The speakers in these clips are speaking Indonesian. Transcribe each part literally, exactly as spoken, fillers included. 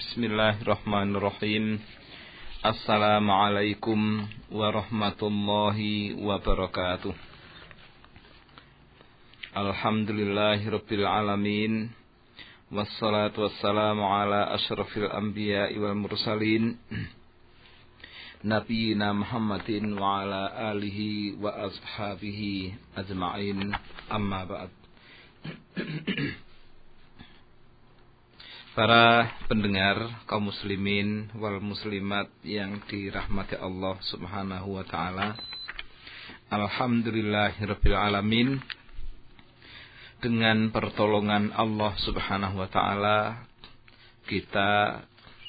Bismillahirrahmanirrahim. Assalamualaikum warahmatullahi wabarakatuh. Alhamdulillahirabbil alamin. Wassalatu wassalamu ala asyrafil anbiya'i wal mursalin. Nabiyina Muhammadin wa ala alihi wa ashabihi ajma'in. Amma ba'd. Para pendengar kaum muslimin wal muslimat yang dirahmati Allah Subhanahu wa taala. Alhamdulillahirabbil alamin. Dengan pertolongan Allah Subhanahu wa taala kita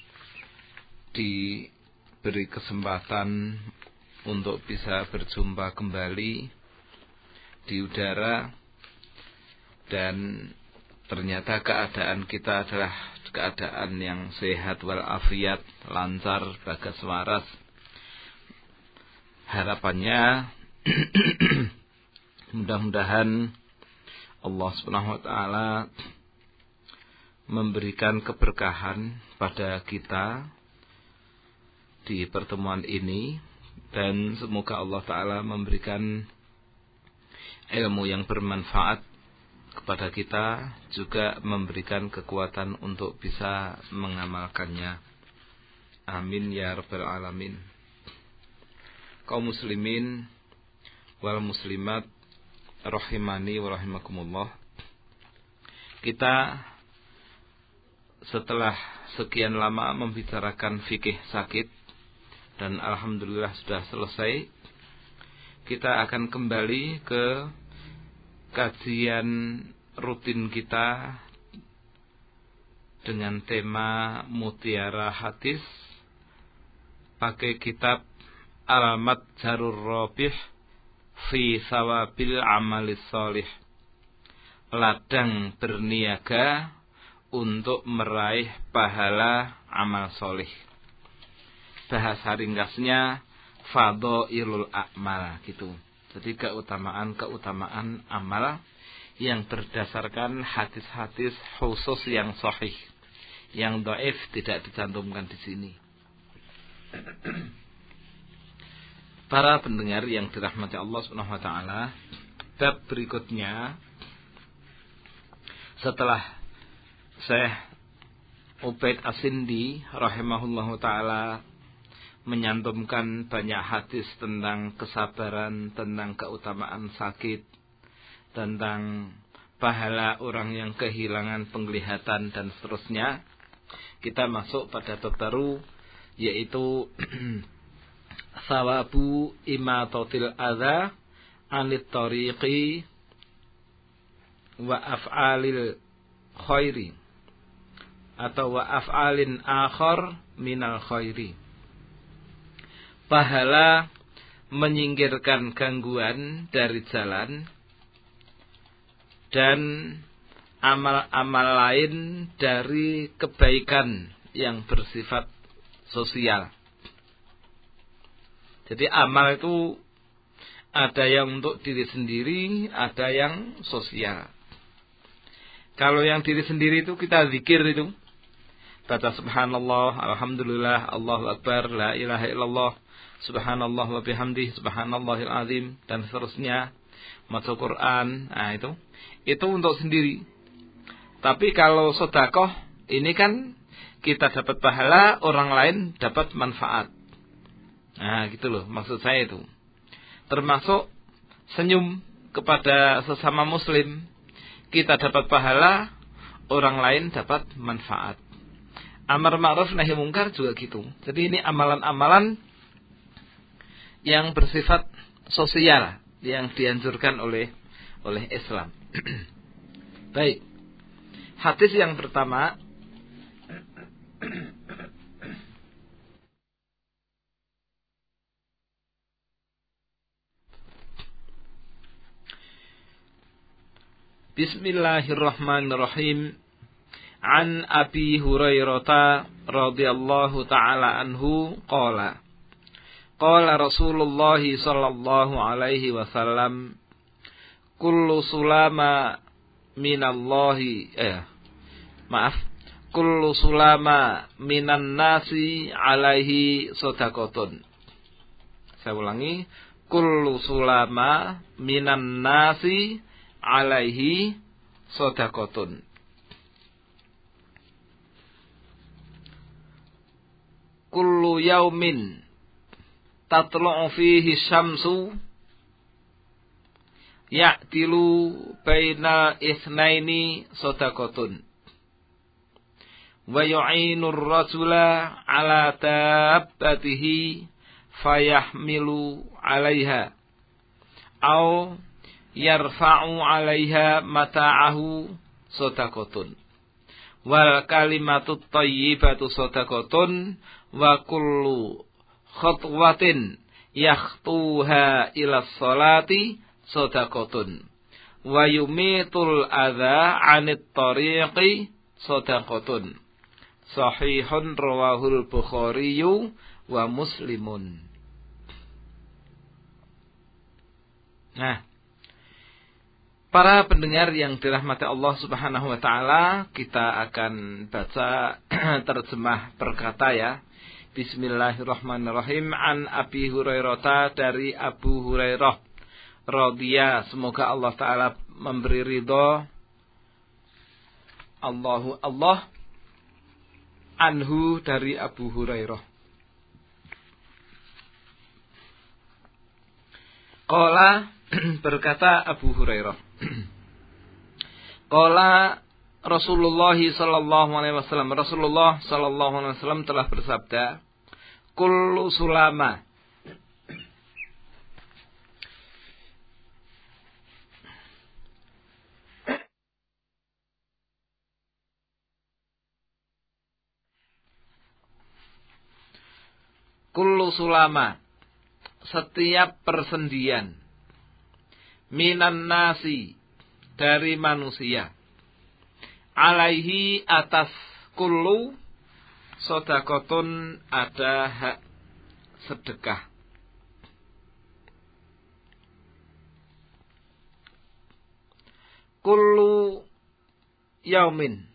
diberi kesempatan untuk bisa berjumpa kembali di udara, dan ternyata keadaan kita adalah keadaan yang sehat walafiat, lancar, bagas waras. Harapannya mudah-mudahan Allah Subhanahu wa taala memberikan keberkahan pada kita di pertemuan ini, dan semoga Allah taala memberikan ilmu yang bermanfaat kepada kita, juga memberikan kekuatan untuk bisa mengamalkannya. Amin ya rabbal alamin. Kaum muslimin wal muslimat rahimani wa rahimakumullah. Kita setelah sekian lama membicarakan fikih sakit, dan alhamdulillah sudah selesai, kita akan kembali ke kajian rutin kita dengan tema Mutiara Hadis pakai kitab Alamat Jarur Robih fi Sawabil Amalis Sholih, ladang berniaga untuk meraih pahala amal solih. Bahasa ringkasnya Fadhailul A'mal gitu. Jadi keutamaan-keutamaan amal yang berdasarkan hadis-hadis khusus yang sahih. Yang dhaif tidak dicantumkan di sini. Para pendengar yang dirahmati Allah Subhanahu wa taala, bab berikutnya setelah Syekh Ubaid As-Sindi rahimahullahu taala menyantumkan banyak hadis tentang kesabaran, tentang keutamaan sakit, tentang pahala orang yang kehilangan penglihatan, dan seterusnya. Kita masuk pada bab baru, yaitu Sawabu imatatil adza anit tariqi wa af'alil khairi, atau wa af'alin akhar minal khairi. Pahala menyingkirkan gangguan dari jalan dan amal-amal lain dari kebaikan yang bersifat sosial. Jadi amal itu ada yang untuk diri sendiri, ada yang sosial. Kalau yang diri sendiri itu kita zikir itu, baca subhanallah, alhamdulillah, Allahu akbar, la ilaha illallah, subhanallah wa bihamdih, subhanallahil azim, dan seterusnya, maca Quran. Nah itu itu untuk sendiri. Tapi kalau sedekah ini kan kita dapat pahala, orang lain dapat manfaat. Nah gitu loh maksud saya itu. Termasuk senyum kepada sesama muslim, kita dapat pahala, orang lain dapat manfaat. Amar ma'ruf nahi mungkar juga gitu. Jadi ini amalan-amalan yang bersifat sosial yang dianjurkan oleh oleh Islam. Baik. Hadis yang pertama, Bismillahirrahmanirrahim. An Abi Hurairah radhiyallahu taala anhu qala qala Rasulullah sallallahu alaihi wasallam kullu sulama minallahi eh maaf kullu sulama minan nasi alaihi shadaqatun. Saya ulangi, kullu sulama minan nasi alaihi shadaqatun. Kullu yaumin tatlu'u fihi syamsu ya'tilu bainal itsnaini shadaqatun. Wa yu'inur rajula ala tabbatihi fayahmilu 'alaiha aw yarfa'u 'alaiha mata'ahu shadaqatun. Wal kalimatut thayyibatu shadaqatun wa kullu khatwatin yakhtuha ila sholati shadaqatun. Wa yumitul adza 'anit tariqi shadaqatun. Sahihun rawahul Bukhari wa Muslimun. Nah, para pendengar yang dirahmati Allah Subhanahu wa taala, kita akan baca terjemah perkata ya. Bismillahirrahmanirrahim. An Abi Hurairah, dari Abu Hurairah radhiya, semoga Allah taala memberi ridho, Allahu Allah anhu, dari Abu Hurairah. Qala, berkata Abu Hurairah, qala Rasulullah sallallahu alaihi wasallam, Rasulullah sallallahu alaihi wasallam telah bersabda, kullu sulama, kullu sulama, setiap persendian, minan nasi, dari manusia, alaihi, atas kullu, shadaqatun, ada hak sedekah. Kullu yaumin,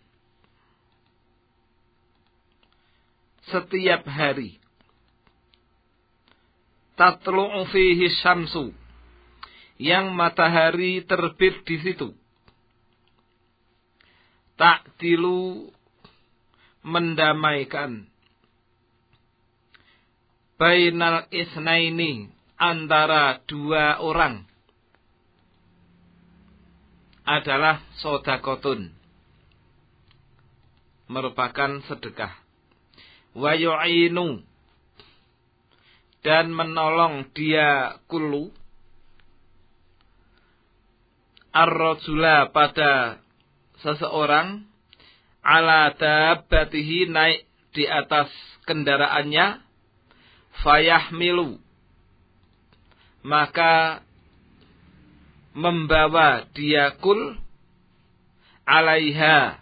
setiap hari, tatlu'u fihi syamsu, yang matahari terbit di situ, ta'dilu, mendamaikan, bainal isnaini, antara dua orang, adalah shadaqatun, merupakan sedekah. Wa yu'inu, dan menolong dia kullu, ar-rajula, pada seseorang, ala dabbatihi, naik di atas kendaraannya, fayahmilu, maka membawa dia kul, alaiha,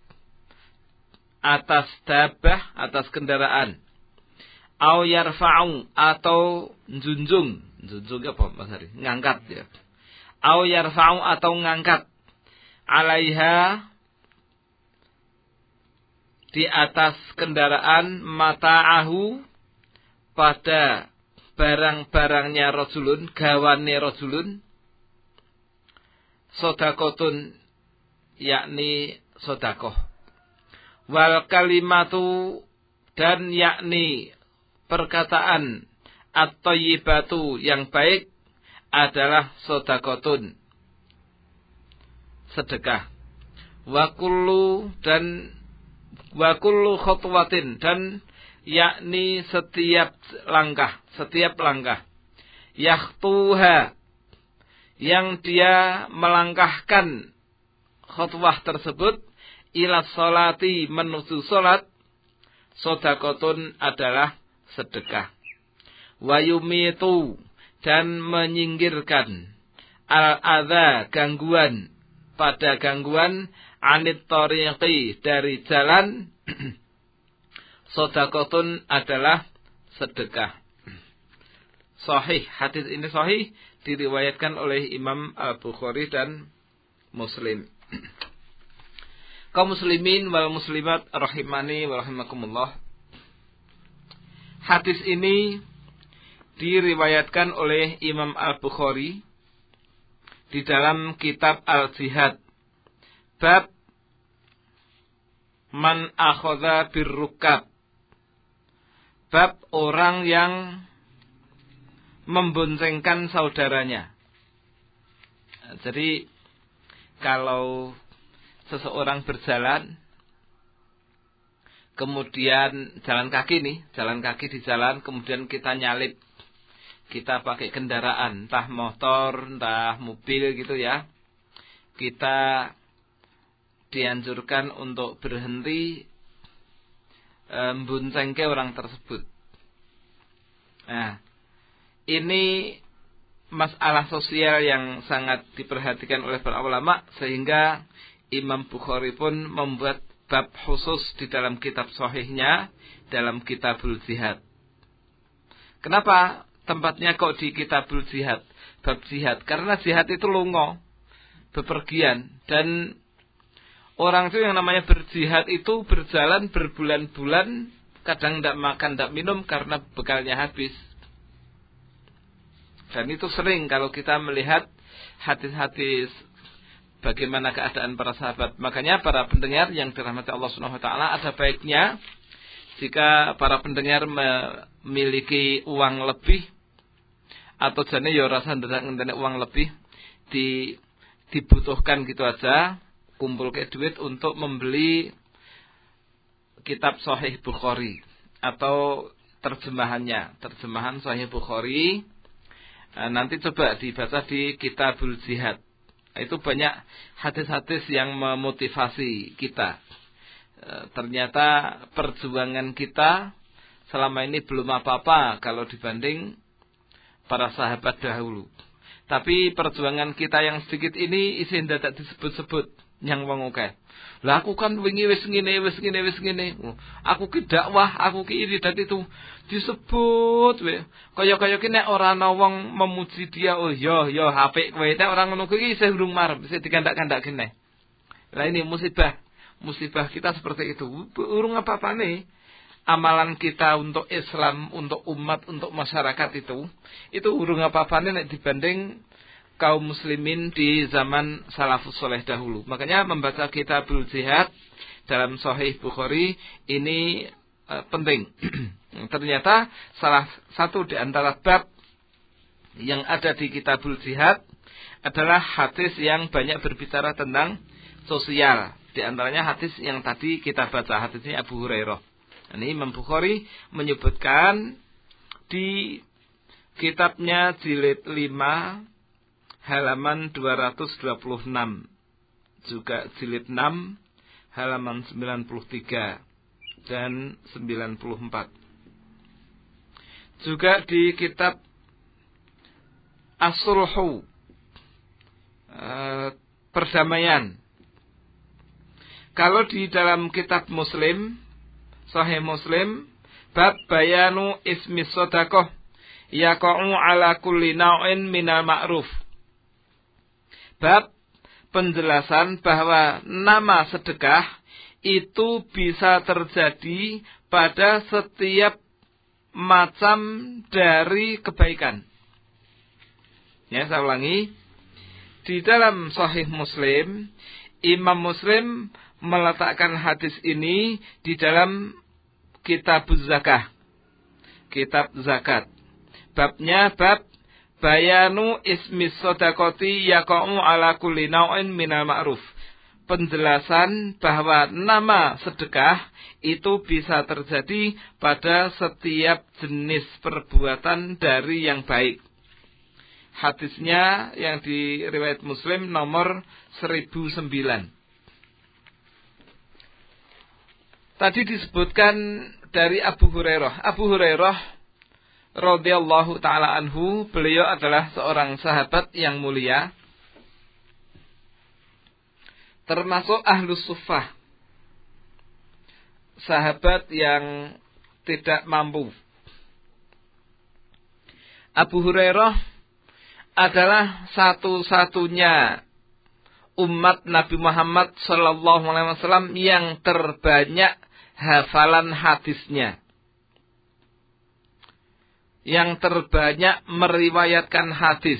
atas dabbah, atas kendaraan, au yarfa'u, atau junjung, junjung apa Mas Hari? Ngangkat ya. Au yarfa'u, atau ngangkat, alaiha, di atas kendaraan, mata'ahu, pada barang-barangnya rajulun, gawane rajulun, shadaqatun, yakni sedekah. Wal kalimatu, dan yakni perkataan, at-thayyibatu, yang baik, adalah shadaqatun, sedekah. Wa kullu, dan wa kullu khutwatin, dan yakni setiap langkah, setiap langkah, yakhtuha, yang dia melangkahkan khutwah tersebut, ila sholati, menuju sholat, shadaqatun, adalah sedekah. Wa yumitu, dan menyingkirkan, al-adza, gangguan, pada gangguan, anit tariqi, dari jalan, shadaqatun, adalah sedekah. Sahih, hadis ini sahih, diriwayatkan oleh Imam Al-Bukhari dan Muslim. Kaum muslimin wal muslimat rahimani wa rahimakumullah. Hadis ini diriwayatkan oleh Imam Al-Bukhari di dalam kitab Al-Jihad. Bab man akhadha birrukab. Bab orang yang memboncengkan saudaranya. Jadi kalau seseorang berjalan, kemudian jalan kaki nih, jalan kaki di jalan, kemudian kita nyalip, kita pakai kendaraan, entah motor, entah mobil gitu ya, kita dianjurkan untuk berhenti memboncengke orang tersebut. Nah, ini masalah sosial yang sangat diperhatikan oleh para ulama, sehingga Imam Bukhari pun membuat bab khusus di dalam kitab sahihnya, dalam Kitabul Jihad. Kenapa tempatnya kok di Kitabul Jihad, bab jihad? Karena jihad itu lungo, bepergian, dan orang itu yang namanya berjihad itu berjalan berbulan-bulan, kadang tidak makan, tidak minum karena bekalnya habis. Dan itu sering kalau kita melihat hadis-hadis bagaimana keadaan para sahabat. Makanya para pendengar yang dirahmati Allah Subhanahu wa taala, ada baiknya jika para pendengar memiliki uang lebih, atau jane ya rasa ndek uang lebih, di dibutuhkan gitu aja, kumpul ke duit untuk membeli kitab Sahih Bukhari atau terjemahannya, terjemahan Sahih Bukhari. Nanti coba dibaca di Kitabul Jihad. Itu banyak hadis-hadis yang memotivasi kita. E, ternyata perjuangan kita selama ini belum apa-apa kalau dibanding para sahabat dahulu. Tapi perjuangan kita yang sedikit ini isi tidak disebut-sebut yang wong akeh. Lah aku kan wingi wis ngene wis ngene wis ngene. Aku ki dakwah, aku ki ini dan itu disebut we. Kaya-kaya ki nek ora ana wong memuji dia, oh yo yo apik kowe. Nek ora ngono kuwi isih urung marep, isih dikandak-kandak kene. Lah ini musibah. Musibah kita seperti itu. Urung apa-apane amalan kita untuk Islam, untuk umat, untuk masyarakat itu, itu urung apa-apane nek dibanding kaum muslimin di zaman salafus soleh dahulu. Makanya membaca Kitabul Jihad dalam Sahih Bukhari ini uh, penting. Ternyata salah satu di antara bab yang ada di Kitabul Jihad adalah hadis yang banyak berbicara tentang sosial. Di antaranya hadis yang tadi kita baca, hadisnya Abu Hurairah. Ini Imam Bukhari menyebutkan di kitabnya jilid lima halaman dua ratus dua puluh enam, juga jilid enam halaman sembilan puluh tiga dan sembilan puluh empat. Juga di kitab As-Sulhu, eh, perdamaian. Kalau di dalam kitab Muslim, Sahih Muslim, bab bayanu ismi shadaqah yaqa'u ala kulli naw'in minal ma'ruf. Bab penjelasan bahwa nama sedekah itu bisa terjadi pada setiap macam dari kebaikan. Ya, saya ulangi. Di dalam Sahih Muslim, Imam Muslim meletakkan hadis ini di dalam Kitab Zakah, kitab zakat. Babnya bab bayanu ismi shadaqati yaqa'u ala kulli naw'in minal ma'ruf. Penjelasan bahwa nama sedekah itu bisa terjadi pada setiap jenis perbuatan dari yang baik. Hadisnya yang di riwayat Muslim nomor seribu sembilan. Tadi disebutkan dari Abu Hurairah. Abu Hurairah radhiyallahu taala anhu, beliau adalah seorang sahabat yang mulia, termasuk ahlus suffah, sahabat yang tidak mampu. Abu Hurairah adalah satu-satunya umat Nabi Muhammad sallallahu alaihi wasallam yang terbanyak hafalan hadisnya, yang terbanyak meriwayatkan hadis.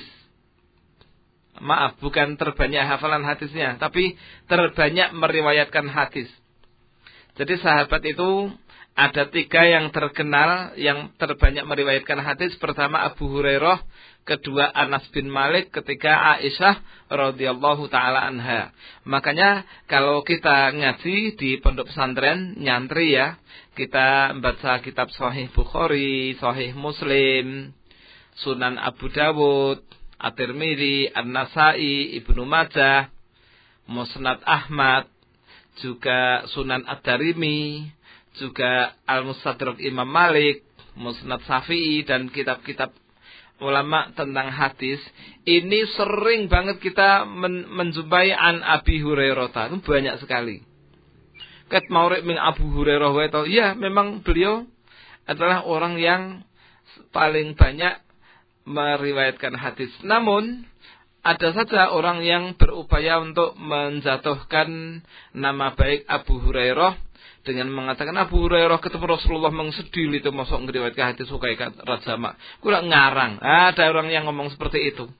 Maaf, bukan terbanyak hafalan hadisnya, tapi terbanyak meriwayatkan hadis. Jadi sahabat itu ada tiga yang terkenal, yang terbanyak meriwayatkan hadis. Pertama Abu Hurairah, kedua Anas bin Malik, ketiga Aisyah radhiyallahu taala anha. Makanya kalau kita ngaji di pondok pesantren, nyantri ya, kita membaca kitab Sahih Bukhari, Sahih Muslim, Sunan Abu Dawud, At-Tirmidzi, An-Nasa'i, Ibnu Majah, Musnad Ahmad, juga Sunan Ad-Darimi, juga Al-Mustadrak Imam Malik, Musnad Syafi'i, dan kitab-kitab ulama tentang hadis. Ini sering banget kita men menjumpai an Abi Hurairah, itu banyak sekali. Kat maurib min Abu Hurairah wa itu, ya memang beliau adalah orang yang paling banyak meriwayatkan hadis. Namun ada saja orang yang berupaya untuk menjatuhkan nama baik Abu Hurairah dengan mengatakan Abu Hurairah ketemu Rasulullah mengsedil itu masuk ngeriwayatkan hadis hukaikat rajama. Kurang ngarang. Ada orang yang ngomong seperti itu.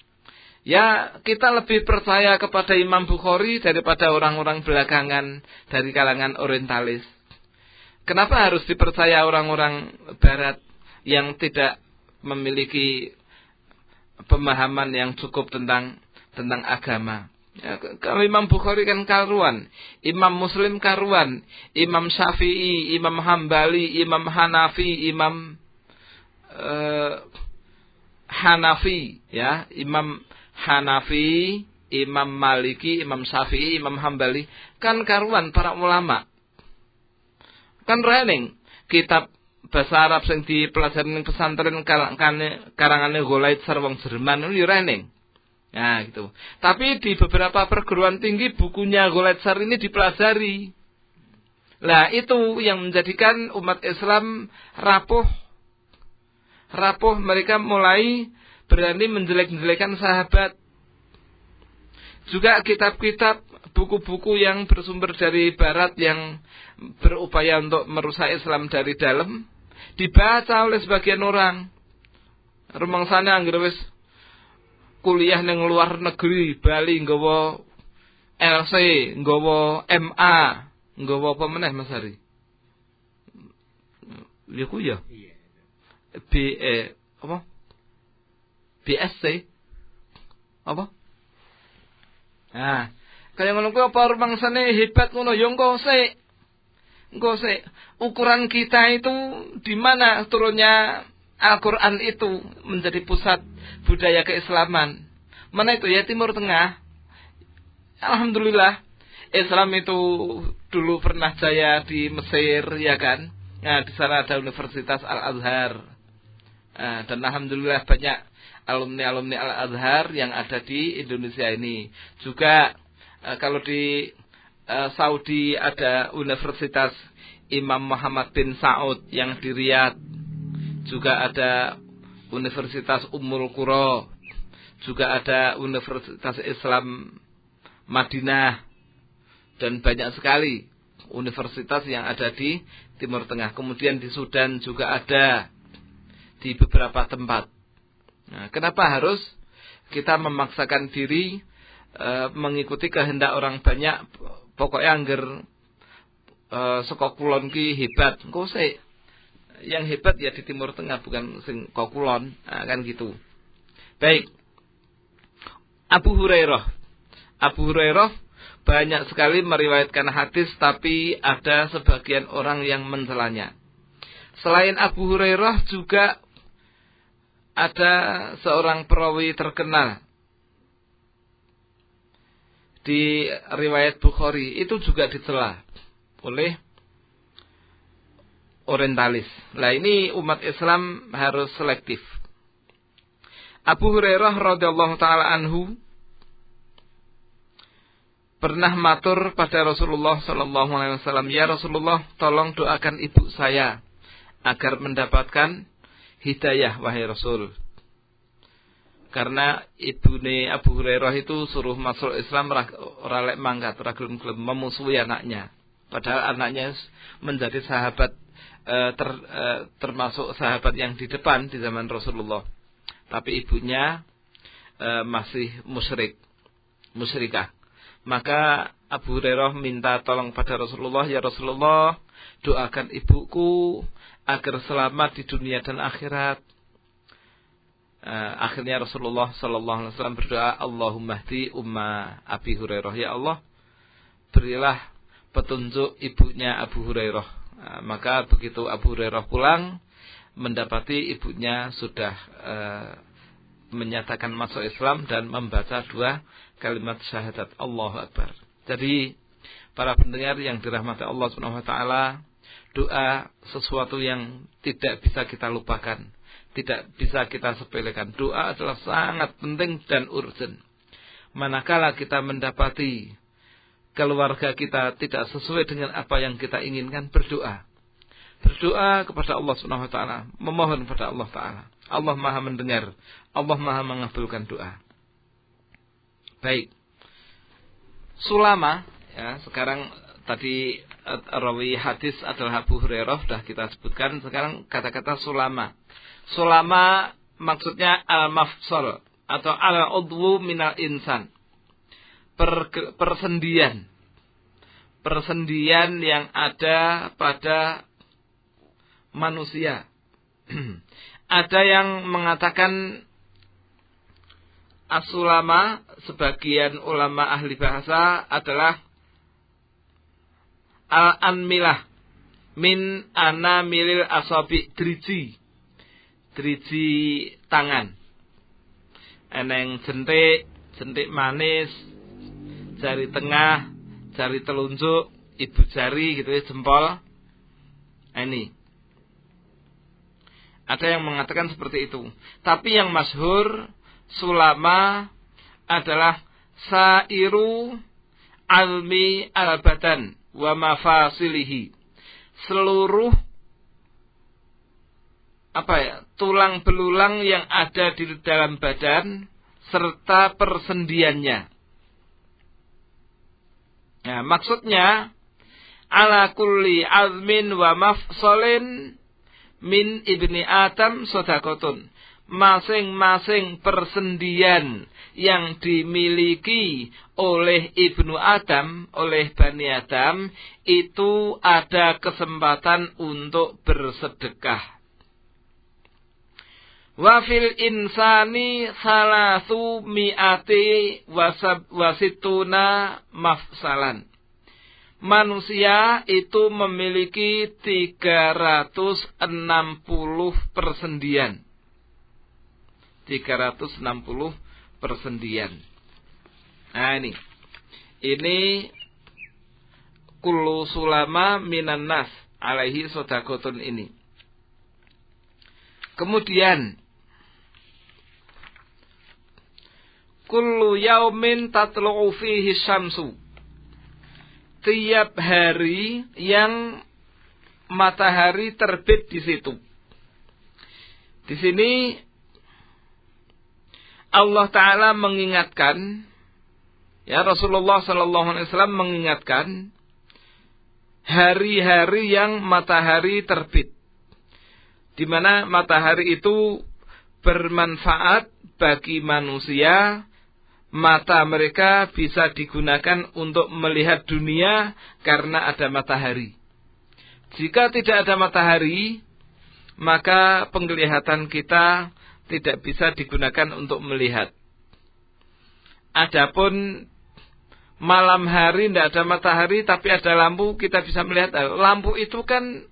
Ya, kita lebih percaya kepada Imam Bukhari daripada orang-orang belakangan dari kalangan orientalis. Kenapa harus dipercaya orang-orang barat yang tidak memiliki pemahaman yang cukup tentang tentang agama? Ya, kalau Imam Bukhari kan karuan, Imam Muslim karuan, Imam Syafi'i, Imam Hambali, Imam Hanafi, Imam uh, Hanafi, ya, Imam Hanafi, Imam Maliki, Imam Syafi'i, Imam Hambali, kan karuan para ulama. Kan rening kitab bahasa Arab sing dipelajari ning pesantren karangane Golait Sarwang Jerman itu rening. Nah, gitu. Tapi di beberapa perguruan tinggi bukunya Golait Sar ini dipelajari. Nah, itu yang menjadikan umat Islam rapuh. Rapuh, mereka mulai berani menjelek-jelekan sahabat. Juga kitab-kitab, buku-buku yang bersumber dari barat yang berupaya untuk merusak Islam dari dalam dibaca oleh sebagian orang. Rumangsane anggere wis kuliah ning luar negeri, Bali nggawa L C, nggawa M A, nggawa apa meneh Mas Hari? Ya ku ya. B E apa? B S C. Apa? Nah, kaya ngono kuwi apa rumangsane hebat ngono ya engko sik. Engko sik. Ukuran kita itu di mana turunnya Al-Quran itu menjadi pusat budaya keislaman. Mana itu ya? Timur Tengah. Alhamdulillah Islam itu dulu pernah jaya di Mesir, ya kan? Nah, di sana ada Universitas Al-Azhar. Nah, dan alhamdulillah banyak alumni-alumni Al-Azhar yang ada di Indonesia ini. Juga eh, kalau di eh, Saudi ada Universitas Imam Muhammad bin Saud yang di Riyadh. Juga ada Universitas Ummul Qura. Juga ada Universitas Islam Madinah. Dan banyak sekali universitas yang ada di Timur Tengah. Kemudian di Sudan juga ada di beberapa tempat. Nah, kenapa harus kita memaksakan diri e, mengikuti kehendak orang banyak? Pokoknya angger e, saka kulon ki hebat. Engko sik yang hebat ya di Timur Tengah, bukan sing kokulon. Nah, kan gitu. Baik. Abu Hurairah. Abu Hurairah banyak sekali meriwayatkan hadis, tapi ada sebagian orang yang mencelanya. Selain Abu Hurairah juga ada seorang perawi terkenal di riwayat Bukhari, itu juga dicela oleh orientalis. Nah, ini umat Islam harus selektif. Abu Hurairah radhiyallahu taala anhu pernah matur pada Rasulullah sallallahu alaihi wasallam, "Ya Rasulullah, tolong doakan ibu saya agar mendapatkan hidayah, wahai Rasul." Karena ibune Abu Hurairah itu suruh masuk Islam ora lek mangkat, ora gelem-gelem memusuhi anaknya. Padahal anaknya menjadi sahabat e, ter, e, termasuk sahabat yang di depan di zaman Rasulullah. Tapi ibunya e, masih musyrik, musyrikah. Maka Abu Hurairah minta tolong pada Rasulullah, ya Rasulullah, doakan ibuku agar selamat di dunia dan akhirat. Uh, akhirnya Rasulullah Sallallahu Alaihi Wasallam berdoa, Allahumma hdi umma Abi Hurairah, ya Allah berilah petunjuk ibunya Abu Hurairah. Uh, maka begitu Abu Hurairah pulang, mendapati ibunya sudah uh, menyatakan masuk Islam dan membaca dua kalimat syahadat, Allahu Akbar. Jadi para pendengar yang dirahmati Allah Subhanahu Wa Taala, doa sesuatu yang tidak bisa kita lupakan, tidak bisa kita sepelekan. Doa adalah sangat penting dan urgent. Manakala kita mendapati keluarga kita tidak sesuai dengan apa yang kita inginkan, berdoa. Berdoa kepada Allah Subhanahu wa taala, memohon kepada Allah taala. Allah Maha mendengar, Allah Maha mengabulkan doa. Baik. Sulama, ya, sekarang tadi rawi hadis adalah Abu Hurairah, sudah kita sebutkan. Sekarang kata-kata sulama. Sulama maksudnya al-mafsal atau al-udwu minal insan. Per, persendian. Persendian yang ada pada manusia. Ada yang mengatakan as-sulama, sebagian ulama ahli bahasa adalah al-anmilah min anamilil asabi, driji. Driji tangan. Eneng jentik, jentik manis, jari tengah, jari telunjuk, ibu jari gitu ya, jempol. Ini. Ada yang mengatakan seperti itu. Tapi yang masyhur sulama adalah sairu almi al-badan wa mafasilihi. Seluruh apa ya, tulang belulang yang ada di dalam badan serta persendiannya. Nah, maksudnya ala kulli azmin wa mafsalin min ibni Adam sodakotun. Masing-masing persendian yang dimiliki oleh ibnu Adam, oleh Bani Adam, itu ada kesempatan untuk bersedekah. Wa fil insani salasu mi'ati wasituna mafsalan. Manusia itu memiliki tiga ratus enam puluh persendian. tiga ratus enam puluh persendian. Nah ini. Ini kullu sulama minan nas alaihi sodakotun ini. Kemudian kullu yaumin tatlu'u fihi syamsu. Tiap hari yang matahari terbit di situ. Di sini Allah Ta'ala mengingatkan, ya, Rasulullah Sallallahu Alaihi Wasallam mengingatkan hari-hari yang matahari terbit, di mana matahari itu bermanfaat bagi manusia. Mata mereka bisa digunakan untuk melihat dunia karena ada matahari. Jika tidak ada matahari, maka penglihatan kita tidak bisa digunakan untuk melihat. Adapun malam hari tidak ada matahari tapi ada lampu, kita bisa melihat. Lampu itu kan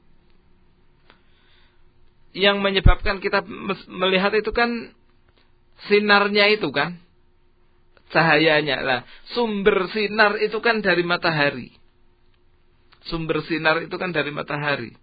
yang menyebabkan kita melihat itu kan sinarnya itu kan, cahayanya lah. Sumber sinar itu kan dari matahari. Sumber sinar itu kan dari matahari.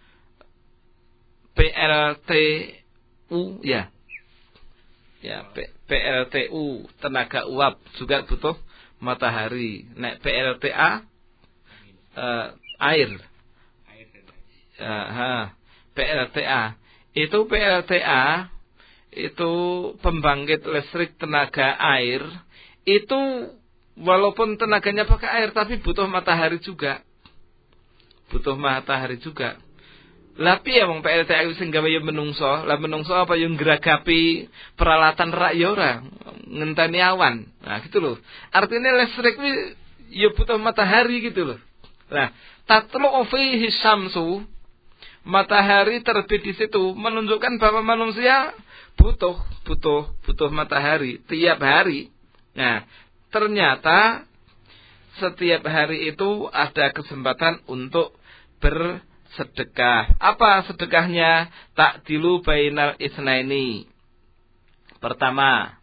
P L T U ya. Ya, P L T U tenaga uap juga butuh matahari. Nek P L T A uh, air. Uh, ha, P L T A itu P L T A itu pembangkit listrik tenaga air, itu walaupun tenaganya pakai air tapi butuh matahari juga. Butuh matahari juga. Lah piye wong P L T A sing gawe yo menungso, lah menungso apa yo ngragapi peralatan rak yo ora, ngenteni awan. Nah, gitu loh. Artinya listrik kuwi yo butuh matahari gitu loh. Nah, tatlu fihi syamsu, matahari terbit di situ menunjukkan bahwa manusia butuh butuh butuh matahari tiap hari. Nah, ternyata setiap hari itu ada kesempatan untuk bersedekah. Apa sedekahnya? Ta'dilu bainal isnaini. Pertama,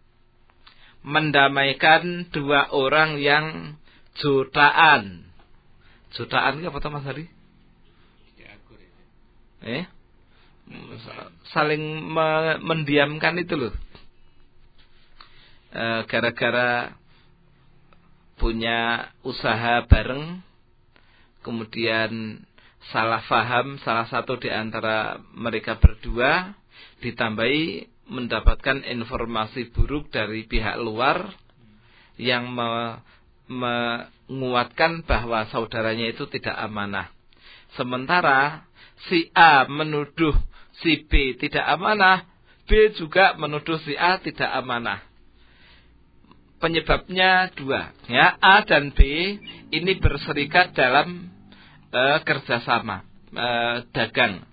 mendamaikan dua orang yang jutaan. Jutaan itu apa Mas Hari? Eh? Saling me mendiamkan itu loh. E, gara-gara punya usaha bareng, kemudian salah faham salah satu di antara mereka berdua, ditambahi mendapatkan informasi buruk dari pihak luar yang me menguatkan bahwa saudaranya itu tidak amanah. Sementara si A menuduh si B tidak amanah, B juga menuduh si A tidak amanah. Penyebabnya dua, ya, A dan B ini berserikat dalam uh, kerjasama uh, dagang.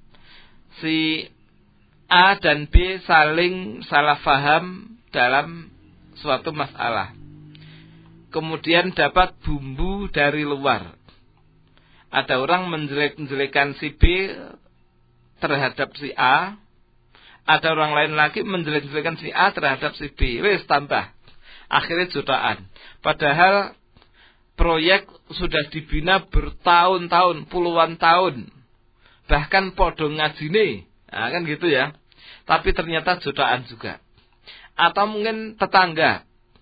Si A dan B saling salah faham dalam suatu masalah. Kemudian dapat bumbu dari luar. Ada orang menjelek-jelekan si B terhadap si A, ada orang lain lagi menjelek-jelekan si A terhadap si B. Wes tambah. Akhirnya jutaan. Padahal proyek sudah dibina bertahun-tahun, puluhan tahun. Bahkan podo ngajine. Nah, kan gitu ya. Tapi ternyata jutaan juga. Atau mungkin tetangga.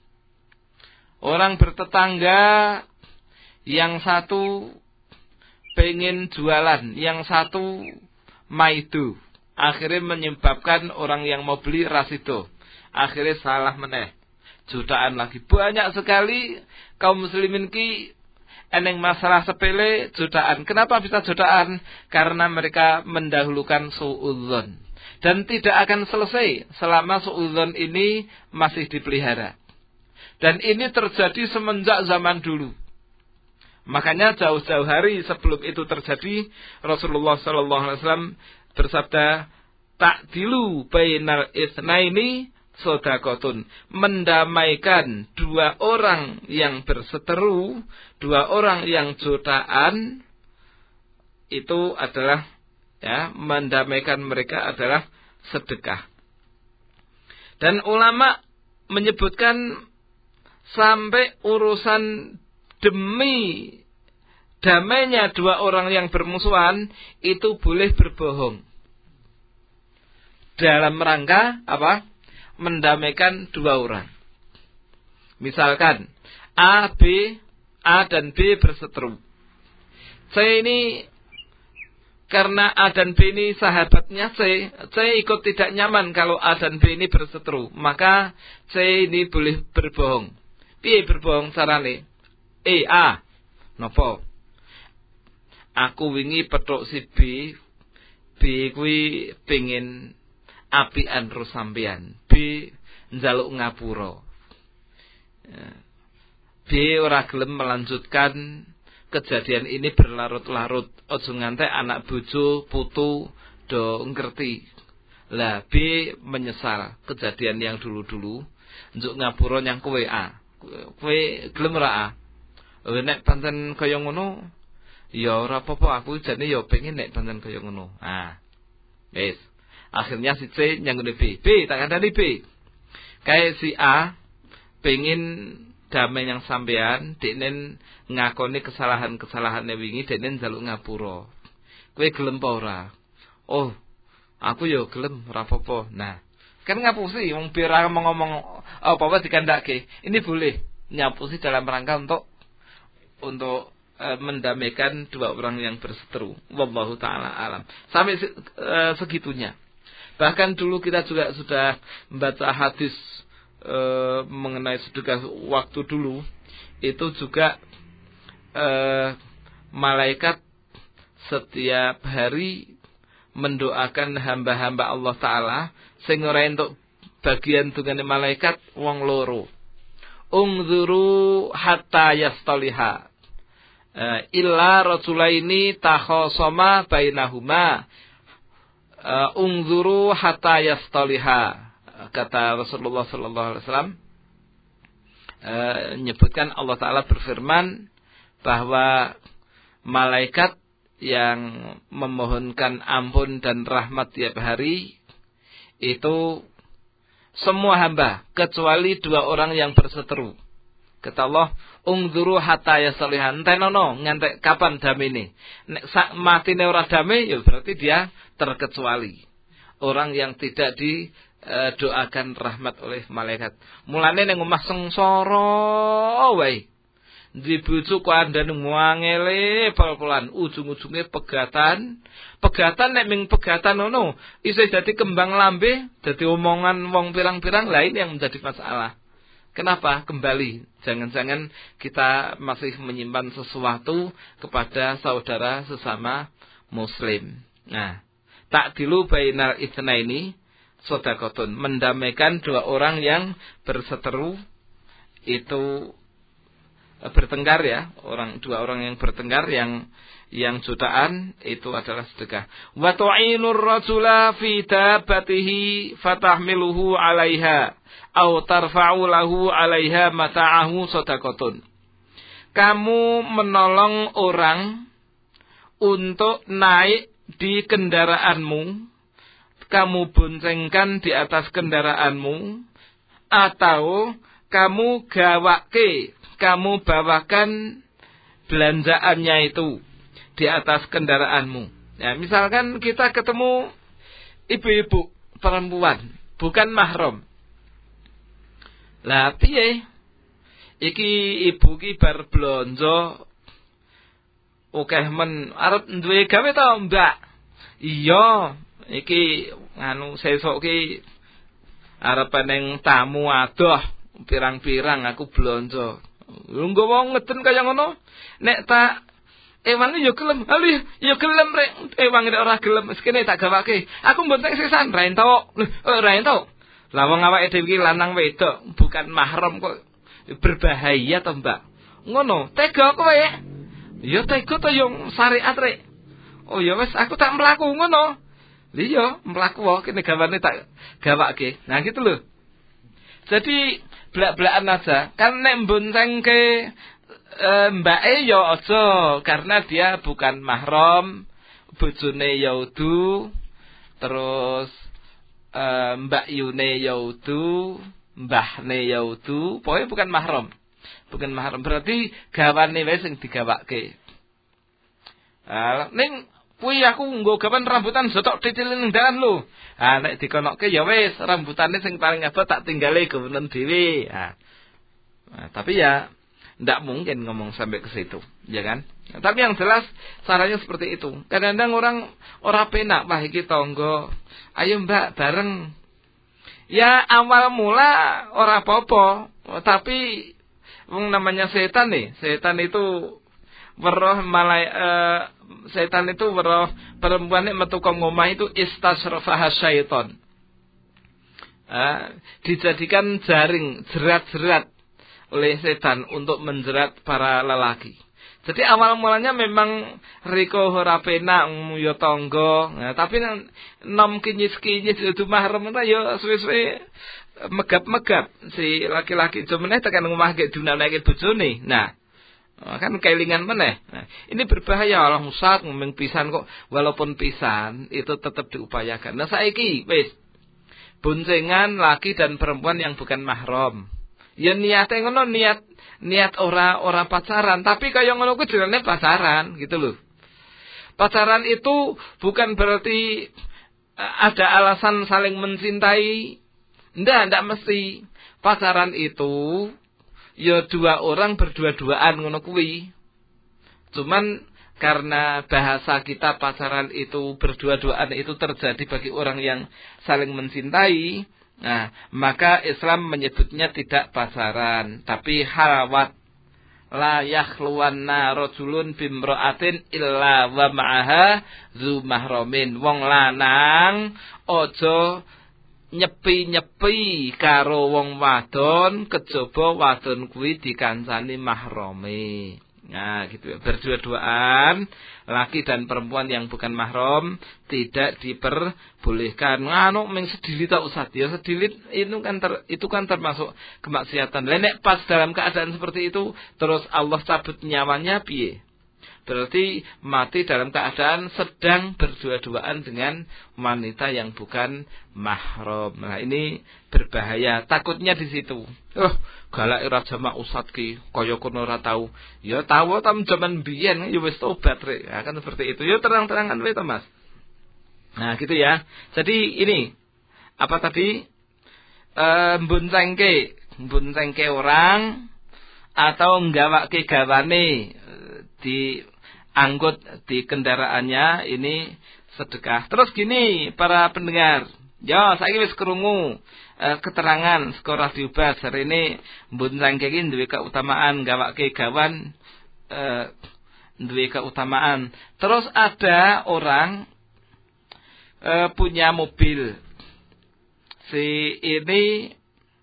Orang bertetangga, yang satu pengen jualan, yang satu maidu. Akhirnya menyebabkan orang yang mau beli rasido. Akhirnya salah meneh. Jutaan lagi. Banyak sekali kaum muslimin ki eneng masalah sepele jutaan. Kenapa bisa jutaan? Karena mereka mendahulukan suudzon. Dan tidak akan selesai selama suudzon ini masih dipelihara. Dan ini terjadi semenjak zaman dulu. Makanya jauh-jauh hari sebelum itu terjadi, Rasulullah sallallahu alaihi wasallam bersabda, "Ta'dilu bainal itsnaini sodakotun." Mendamaikan dua orang yang berseteru, dua orang yang jutaan, itu adalah, ya, mendamaikan mereka adalah sedekah. Dan ulama menyebutkan sampai urusan demi damainya dua orang yang bermusuhan itu boleh berbohong dalam rangka apa? Mendamaikan dua orang. Misalkan A, B, A dan B berseteru. C ini karena A dan B ini sahabatnya C, C ikut tidak nyaman kalau A dan B ini berseteru, maka C ini boleh berbohong. Piye berbohong carane? E, A, nopo? Aku wingi petuk si B, B kuwi pengin apian ro sampean. B njaluk ngapura. B ora gelem melanjutkan kejadian ini berlarut-larut. Aja ngantek anak bojo putu do ngerti. Lah B menyesal kejadian yang dulu-dulu, njuk ngapura nyang kowe A. Kowe gelem ora A? Nek pancen kaya ngono, ya ora apa-apa, aku jane ya pengen nek pancen kaya ngono. Ah. Wis. Akhirnya si C nyanggone B. B tak kandhani B. Kayak si A pengen damai yang sampean, deknen ngakoni kesalahan-kesalahane wingi, deknen njaluk ngapura. Kowe gelem apa ora? Oh, aku ya gelem, ora apa-apa. Nah, kan ngapusi wong biar ngomong apa-apa dikandake. Ini boleh nyapusi dalam rangka untuk untuk e, mendamaikan dua orang yang berseteru. Wallahu taala alam. Sampai e, segitunya. Bahkan dulu kita juga sudah membaca hadis e, mengenai sedekah waktu dulu. Itu juga e, malaikat setiap hari mendoakan hamba-hamba Allah Ta'ala sing ora entuk bagian tungane malaikat wong loro. Ungzuru hatta yastaliha. Uh, illa rajulaini takhasama bainahuma uh, ungzuru hatta yastaliha, kata Rasulullah sallallahu alaihi wasallam. Uh, menyebutkan Allah Ta'ala berfirman bahwa malaikat yang memohonkan ampun dan rahmat tiap hari itu semua hamba kecuali dua orang yang berseteru. Kata Allah, ungzuru hatta yaslihan. Entenono ngantek kapan damene. Nek sak matine ora damai ya berarti dia terkecuali. Orang yang tidak didoakan rahmat oleh malaikat. Mulane ning omah sengsara wae. Di bojo kandhane muangele pol-polan, ujung-ujunge pegatan. Pegatan nek ming pegatan ngono, isih dadi kembang lambe, dadi omongan wong pirang-pirang lain yang menjadi masalah. Kenapa? Kembali. Jangan-jangan kita masih menyimpan sesuatu kepada saudara sesama muslim. Nah, ta'dilu bainal itsnaini shadaqatun. Mendamaikan dua orang yang berseteru itu bertengkar ya, orang dua orang yang bertengkar yang yang jutaan itu adalah sedekah. Wa tu'inur rajula fi dabbatihi fatahmiluhu 'alaiha aw tarfa'u lahu 'alaiha mata'ahu shadaqatun. Kamu menolong orang untuk naik di kendaraanmu, kamu boncengkan di atas kendaraanmu, atau kamu gawake, kamu bawakan belanjaannya itu di atas kendaraanmu. Ya, misalkan kita ketemu ibu-ibu perempuan, bukan mahram. Lah piye? Iki ibu ki bar blonjo akeh men arep duwe gawe ta, Mbak? Iya, iki anu sesuk ki arep ning tamu adoh pirang-pirang aku blonjo. Lungguh wong ngeden kaya ngono, nek tak ewange ya gelem, ali ya gelem rek, ewange nek ora gelem wis kene tak gawake. Aku mboten sisan ra entuk. Ora entuk. Lah wong awake dhewe iki lanang wedok, bukan mahram kok berbahaya to, Mbak. Ngono, tega kowe. Ya tega to yo syariat rek. Oh ya wis aku tak mlaku ngono. Iya, mlaku wae kene gawane tak gawake. Nah gitu lho. Jadi blak-blakan aja. Kan nek mboncengke e, mbake ya aja karena dia bukan mahram, bojone ya udu, terus e, mbak yune ya udu, mbahne ya udu, pokoke bukan mahram. Bukan mahram berarti gawane wae sing digawake. Ah, ning kuwi aku nggo gawan rambutan sotok titil ning dalan lho. Ah nek dikonokke ya wis rambutane sing paling abot tak tinggale gawenan dhewe. Ah. Nah, tapi ya ndak mungkin ngomong sampai ke situ, ya kan? Nah, tapi yang jelas caranya seperti itu. Kadang-kadang orang ora penak, wah iki tangga. Ayo Mbak bareng. Ya awal mula ora apa-apa, tapi wong namanya setan nih. Setan itu weruh malai uh, setan itu weruh perempuan nek metu kang omah itu istasrafaha syaiton. Uh, dijadikan jaring, jerat-jerat oleh setan untuk menjerat para lelaki. Jadi awal mulanya memang riko ora penak yo tangga, nah, tapi nom kinyis-kinyis itu mahram ta yo suwe-suwe megap-megap si laki-laki jomene tekan omah gek dunanake bojone. Nah, kan kelingan meneh. Nah, ini berbahaya. Allah Ustaz ngomong pisan kok, walaupun pisan itu tetap diupayakan. Nah saiki wis boncengan laki dan perempuan yang bukan mahram. Ya niate ngono, niat niat ora ora pacaran, tapi kaya ngono kuwi jenenge pacaran gitu loh. Pacaran itu bukan berarti ada alasan saling mencintai. Ndak, ndak mesti. Pacaran itu ya dua orang berdua-duaan ngono kuwi. Cuman karena bahasa kita pacaran itu berdua-duaan itu terjadi bagi orang yang saling mencintai, nah maka Islam menyebutnya tidak pacaran, tapi halwat. La yakhluwanna rajulun bimra'atin illa wa ma'aha zu mahramin. Wong lanang aja nyepi-nyepi karo wong wadon kejaba wadon kuwi dikancani mahrame. Nah, gitu ya. Berdua-duaan laki dan perempuan yang bukan mahram tidak diperbolehkan. Nganu meng sedilit tak usah dia sedilit itu kan ter, itu kan termasuk kemaksiatan. Nek pas dalam keadaan seperti itu terus Allah cabut nyawanya piye? Berarti mati dalam keadaan sedang berdua-duaan dengan wanita yang bukan mahram. Nah, ini berbahaya. Takutnya di situ. Oh, galak ora jamak ustad ki, kaya kono ora tau. Ya tahu tam zaman biyen ya wis tobat rek. Ya kan seperti itu. Ya terang-terangan wae to, Mas. Nah, gitu ya. Jadi ini apa tadi? Eh mboncengke, mboncengke orang atau nggawake gawane di angkut di kendaraannya ini sedekah. Terus gini para pendengar, ya saiki wis krungu e, keterangan sekolah diubah hari ini mboncengke iki duwe keutamaan gawake gawan e, duwe keutamaan. Terus ada orang e, punya mobil. Si ini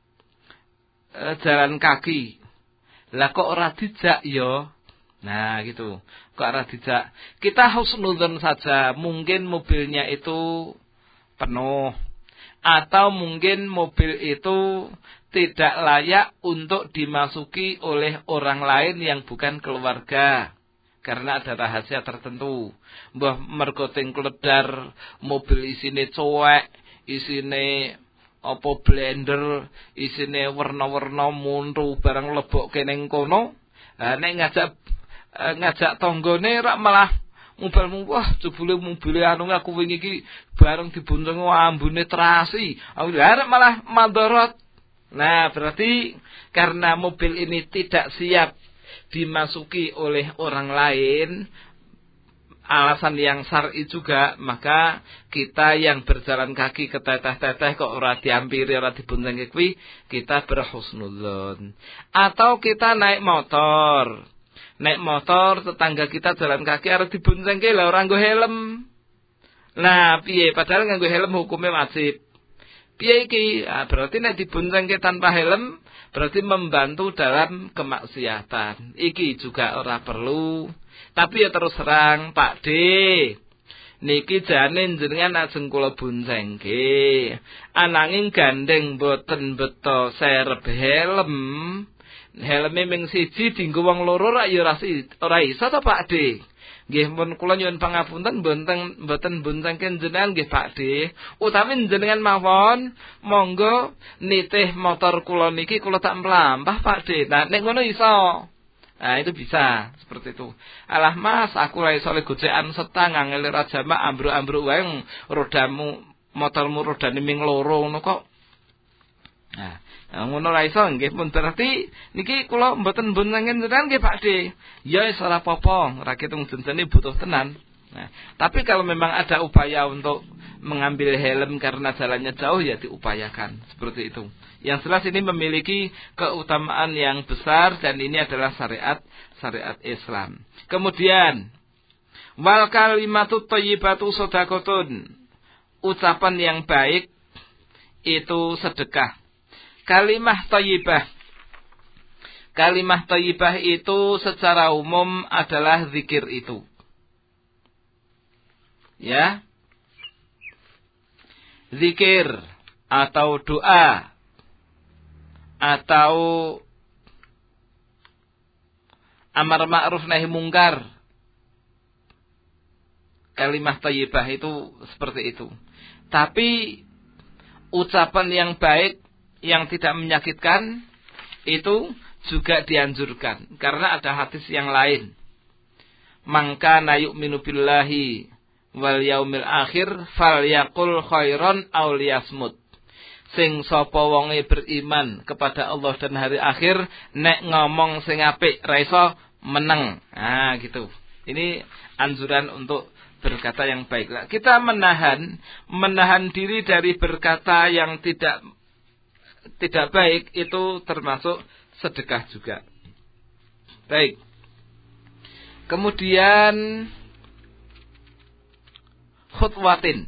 e, jalan kaki. Lah kok ora dijak ya? Nah gitu, kok arah dijak. Kita husnudzon saja, mungkin mobilnya itu penuh. Atau mungkin mobil itu tidak layak untuk dimasuki oleh orang lain yang bukan keluarga. Karena ada rahasia tertentu. Mbah mergo ting kledar, mobil isine cowek, isine apa blender, isine warna-warna muntu barang lebok keneng kono. Nah, nek ngajak ngajak tanggane rak malah mobilmu wah jebule mobil anu aku wingi iki bareng dibonceng ambune terasi. Aku arep malah mandorot. Nah, berarti karena mobil ini tidak siap dimasuki oleh orang lain, alasan yang syar'i juga, maka kita yang berjalan kaki keteteh-teteh kok ora diampiri, ora dibonceng kuwi, kita berhusnudzon. Atau kita naik motor. Naik motor tetangga kita jalan kaki arep diboncengke lha ora nggo helm. Nah, piye padahal nganggo helm hukumnya wajib. Piye iki? Nah, berarti nek diboncengke tanpa helm berarti membantu dalam kemaksiatan. Iki juga ora perlu. Tapi ya terus terang, Pak D, niki jane jenengan ajeng kula boncengke. Ananging gandeng boten beto serep helm. Helme ming siji dienggo wong loro rak ya ora iso to Pak D. Nggih pun kula nyuwun pangapunten mboten mboten boncengken jenengan nggih Pak D. Utawi jenengan mawon monggo nitih motor kula niki kula tak mlampah Pak D. Nah nek ngono iso. Nah itu bisa seperti itu. Alah Mas, aku ora iso le gocekan setang angel ora jamak ambruk-ambruk wae rodamu motormu rodane ming loro ngono kok. Nah, ngono ra iso nggih pun berarti niki kula mboten boncengken jenengan nggih Pak D. Ya wis ora apa-apa, ora kitung jenenge butuh tenan. Nah, tapi kalau memang ada upaya untuk mengambil helm karena jalannya jauh ya diupayakan seperti itu. Yang jelas ini memiliki keutamaan yang besar dan ini adalah syariat syariat Islam. Kemudian wal kalimatu thayyibatu shadaqatun. Ucapan yang baik itu sedekah. Kalimah thayyibah. Kalimah thayyibah itu secara umum adalah zikir itu. Ya. Zikir atau doa atau amar ma'ruf nahi mungkar. Kalimah thayyibah itu seperti itu. Tapi ucapan yang baik yang tidak menyakitkan itu juga dianjurkan karena ada hadis yang lain. Mangka na yu'minu billahi wal yaumil akhir falyaqul khairan aw liyasmut. Sing sapa wonge beriman kepada Allah dan hari akhir nek ngomong sing apik ra iso meneng. Nah gitu. Ini anjuran untuk berkata yang baik. Kita menahan menahan diri dari berkata yang tidak tidak baik itu termasuk sedekah juga. Baik. Kemudian khutwatin.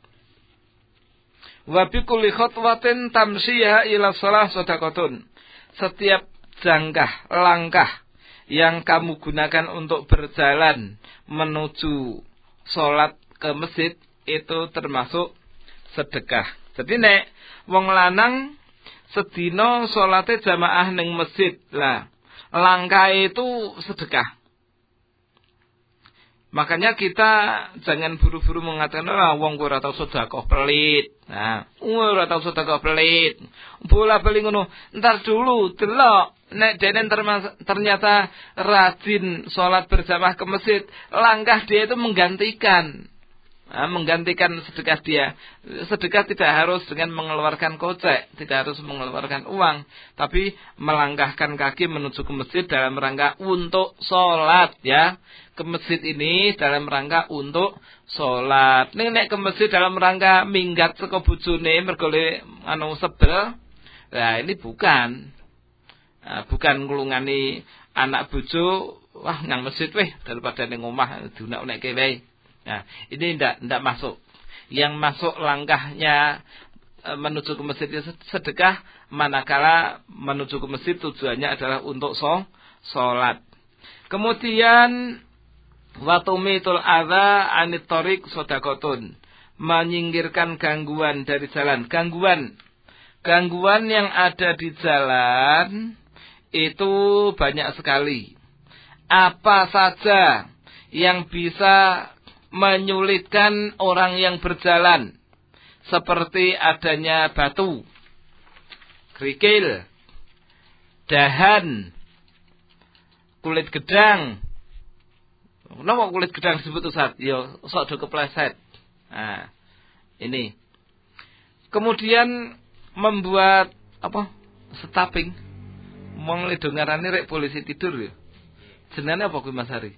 Wa bi kulli khutwatin tamshiha ila shalah shadaqatun. Setiap jangkah, langkah yang kamu gunakan untuk berjalan menuju sholat ke masjid itu termasuk sedekah. Jadi nek wong lanang sedina sholate jamaah ning masjid lah, langkah itu sedekah. Makanya kita jangan buru-buru mengatakan, ah, wong ora tau sedekah pelit. Nah, ora tau sedekah pelit. Bola-bali ngono. Entar dulu delok nek dene ternyata rajin sholat berjamaah ke masjid, langkah dia itu menggantikan. Nah, menggantikan sedekah dia. Sedekah tidak harus dengan mengeluarkan kocek, tidak harus mengeluarkan uang, tapi melangkahkan kaki menuju ke masjid dalam rangka untuk sholat, ya. Ke masjid ini dalam rangka untuk sholat. Ning nek ke masjid dalam rangka minggat saka bojone mergo anu sebel. Nah, ini bukan. Nah, bukan nglungani anak bojo, wah nang masjid weh daripada ning omah diunek-unekke wae. Nah, ini tidak tidak masuk. Yang masuk langkahnya e, menuju ke masjid sedekah, manakala menuju ke masjid tujuannya adalah untuk so, sholat. Kemudian watumitul adza anit thoriq shadaqatun. Menyingkirkan gangguan dari jalan. Gangguan. Gangguan yang ada di jalan itu banyak sekali. Apa saja yang bisa menyulitkan orang yang berjalan, seperti adanya batu, kerikil, dahan, kulit gedang. Kenapa kulit gedang disebut Ustaz? Ya, sok do kepleset. Nah, ini. Kemudian membuat apa? Setaping. Mong ledo ngarani rek polisi tidur ya. Jenenge apa kuwi Mas Hari?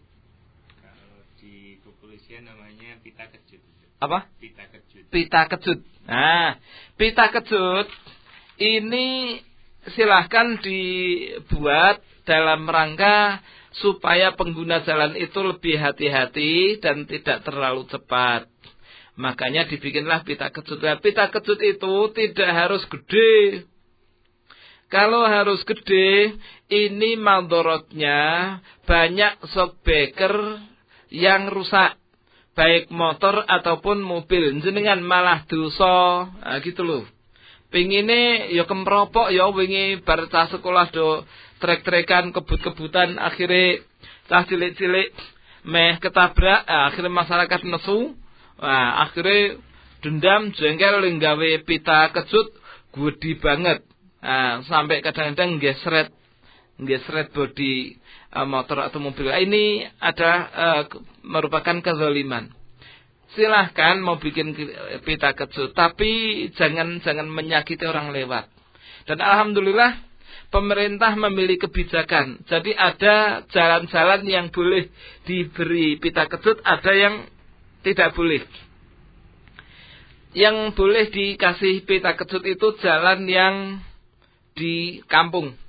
Namanya pita kejut. Apa? Pita kejut. Pita kejut. Nah, pita kejut ini silahkan dibuat dalam rangka supaya pengguna jalan itu lebih hati-hati dan tidak terlalu cepat. Makanya dibikinlah pita kejut. Nah, pita kejut itu tidak harus gede. Kalau harus gede, ini mandorotnya banyak shockbreaker yang rusak. Baik motor ataupun mobil, jenengan malah dosa, nah, gitu loh. Pengine ya kempropok ya wingi bar cah sekolah do trek-trekan kebut-kebutan, akhirnya cah cilik-cilik meh ketabrak, nah, akhirnya masyarakat nesu, nah, akhirnya dendam jengkel nggawe pita kejut gede banget, nah, sampai kadang-kadang gesret gesret bodi uh, motor atau mobil. Ini ada uh, merupakan kezaliman. Silahkan mau bikin pita kejut, tapi jangan jangan menyakiti orang lewat. Dan alhamdulillah pemerintah memilih kebijakan. Jadi ada jalan-jalan yang boleh diberi pita kejut, ada yang tidak boleh. Yang boleh dikasih pita kejut itu jalan yang di kampung.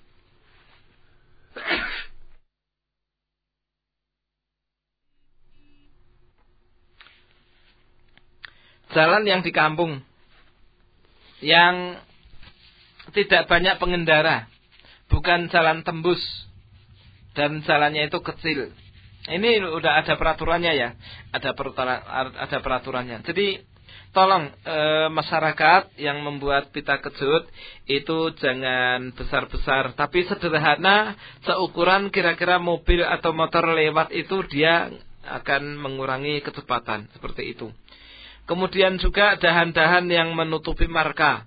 Jalan yang di kampung, yang tidak banyak pengendara, bukan jalan tembus, dan jalannya itu kecil. Ini udah ada peraturannya ya, ada peraturan, ada peraturannya. Jadi tolong e, masyarakat yang membuat pita kejut itu jangan besar-besar, tapi sederhana, seukuran kira-kira mobil atau motor lewat itu dia akan mengurangi kecepatan, seperti itu. Kemudian juga dahan-dahan yang menutupi marka,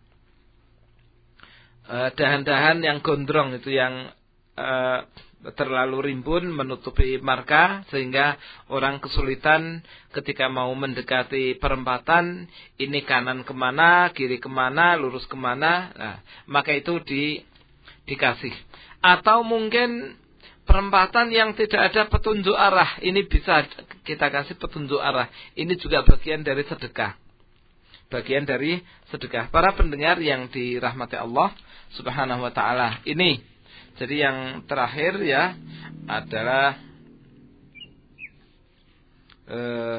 e, dahan-dahan yang gondrong itu yang e, terlalu rimbun menutupi marka sehingga orang kesulitan ketika mau mendekati perempatan, ini kanan kemana, kiri kemana, lurus kemana, nah, maka itu di, dikasih. Atau mungkin perempatan yang tidak ada petunjuk arah, ini bisa kita kasih petunjuk arah. Ini juga bagian dari sedekah. Bagian dari sedekah. Para pendengar yang dirahmati Allah Subhanahu wa taala. Ini. Jadi yang terakhir ya adalah eh,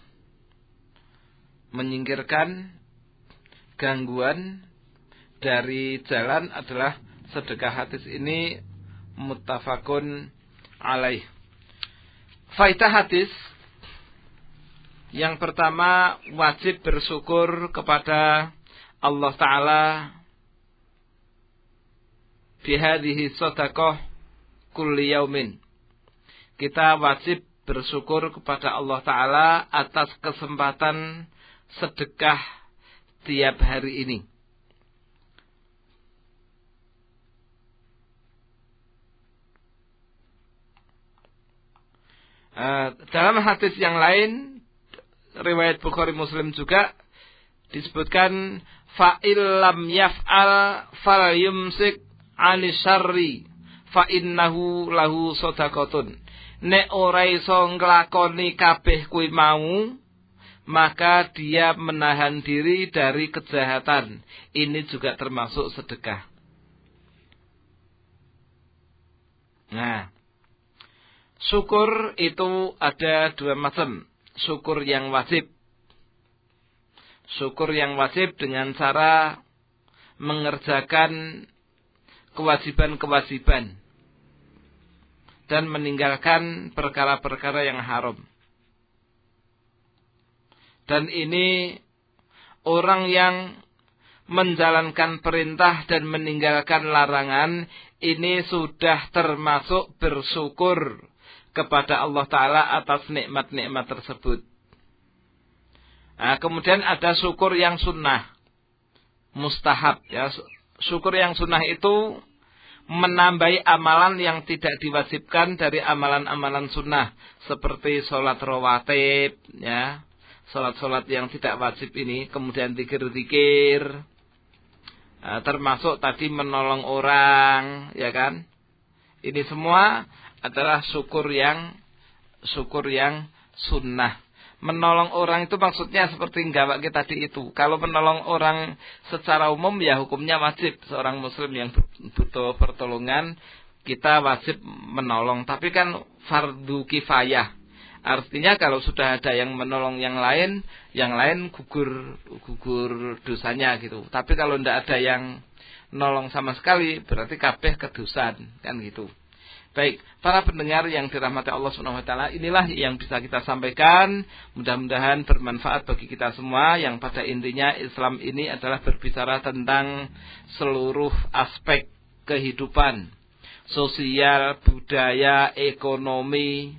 menyingkirkan gangguan dari jalan adalah sedekah. Hadis ini muttafaqun alaih. Faidah hadis yang pertama, wajib bersyukur kepada Allah Ta'ala bihadihi sadaqah kulli yaumin. Kita wajib bersyukur kepada Allah Ta'ala atas kesempatan sedekah tiap hari ini. Uh, dalam hadis yang lain, riwayat Bukhari Muslim juga disebutkan fa'il lam yaf'al fal yumsik 'ani syarri fa innahu lahu shadaqatun. Nek ora iso nglakoni kabeh kuwi mau, maka dia menahan diri dari kejahatan. Ini juga termasuk sedekah. Nah, syukur itu ada dua macam. Syukur yang wajib. Syukur yang wajib dengan cara mengerjakan kewajiban-kewajiban dan meninggalkan perkara-perkara yang haram. Dan ini orang yang menjalankan perintah dan meninggalkan larangan, ini sudah termasuk bersyukur kepada Allah Ta'ala atas nikmat-nikmat tersebut. Nah, kemudian ada syukur yang sunnah, mustahab. Ya. Syukur yang sunnah itu menambahi amalan yang tidak diwajibkan dari amalan-amalan sunnah, seperti sholat rawatib, ya, sholat-sholat yang tidak wajib ini, kemudian zikir-zikir, nah, termasuk tadi menolong orang, ya kan? Ini semua adalah syukur yang syukur yang sunnah. Menolong orang itu maksudnya seperti gawak kita tadi itu. Kalau menolong orang secara umum ya hukumnya wajib. Seorang muslim yang butuh pertolongan, kita wajib menolong. Tapi kan fardu kifayah. Artinya kalau sudah ada yang menolong yang lain, yang lain gugur gugur dosanya gitu. Tapi kalau tidak ada yang nolong sama sekali, berarti kabeh kedosan, kan gitu. Baik, para pendengar yang dirahmati Allah Subhanahu wa taala, inilah yang bisa kita sampaikan. Mudah-mudahan bermanfaat bagi kita semua. Yang pada intinya Islam ini adalah berbicara tentang seluruh aspek kehidupan, sosial, budaya, ekonomi,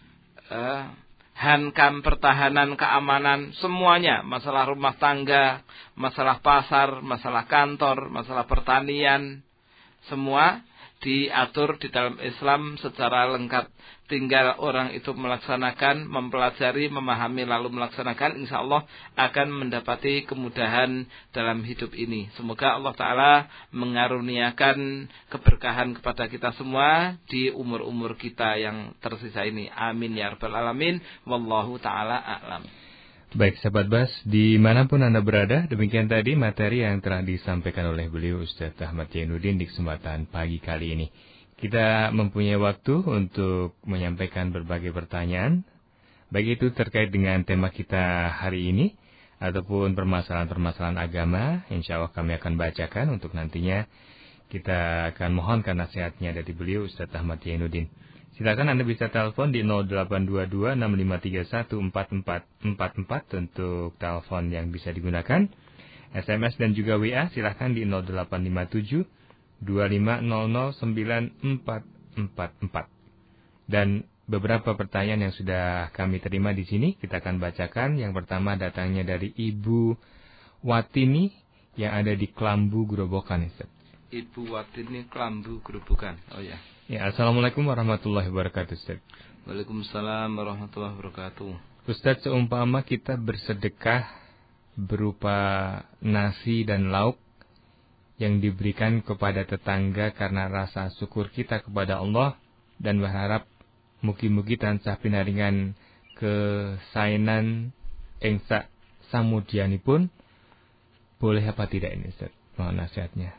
eh, hankam, pertahanan, keamanan, semuanya. Masalah rumah tangga, masalah pasar, masalah kantor, masalah pertanian, semua diatur di dalam Islam secara lengkap. Tinggal orang itu melaksanakan, mempelajari, memahami, lalu melaksanakan, insya Allah akan mendapati kemudahan dalam hidup ini. Semoga Allah Ta'ala mengaruniakan keberkahan kepada kita semua di umur-umur kita yang tersisa ini. Amin ya rabbal alamin. Wallahu ta'ala a'lam. Baik sahabat Bas, dimanapun Anda berada, demikian tadi materi yang telah disampaikan oleh beliau Ustaz Ahmad Zainuddin di kesempatan pagi kali ini. Kita mempunyai waktu untuk menyampaikan berbagai pertanyaan, baik itu terkait dengan tema kita hari ini, ataupun permasalahan-permasalahan agama. Insya Allah kami akan bacakan untuk nantinya kita akan mohonkan nasihatnya dari beliau Ustaz Ahmad Zainuddin. Silakan Anda bisa telepon di nol delapan dua dua enam lima tiga satu empat empat empat empat untuk telepon yang bisa digunakan. S M S dan juga W A silakan di nol delapan lima tujuh dua lima nol nol sembilan empat empat empat. Dan beberapa pertanyaan yang sudah kami terima di sini kita akan bacakan. Yang pertama datangnya dari Ibu Watini yang ada di Klambu, Grobogan. Ibu Watini, Klambu, Grobogan. Oh ya. Ya, Assalamualaikum warahmatullahi wabarakatuh, Ustaz. Waalaikumsalam warahmatullahi wabarakatuh. Ustaz, seumpama kita bersedekah berupa nasi dan lauk yang diberikan kepada tetangga karena rasa syukur kita kepada Allah, dan berharap mugi-mugi tansah pinaringan kesainan engsa samudianipun. Boleh apa tidak ini Ustaz? Mohon nasihatnya.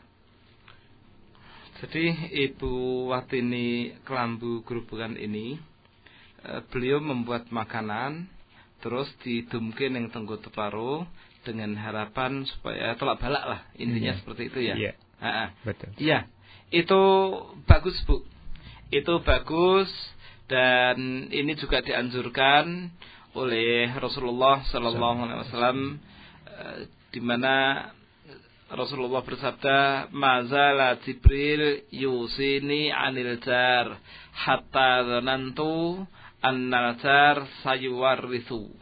Jadi Ibu Watini Kelambu Gerobogan ini, beliau membuat makanan terus didumke ning tenggo teparo dengan harapan supaya tolak balak lah, intinya yeah. seperti itu ya. Iya. Yeah. Betul. Iya. Itu bagus, Bu. Itu bagus, dan ini juga dianjurkan oleh Rasulullah sallallahu alaihi wasallam, di mana Rasulullah bersabda, "Mazala Jibril yusini 'anil jar hatta dhanantu annal jar sayuwarrithu."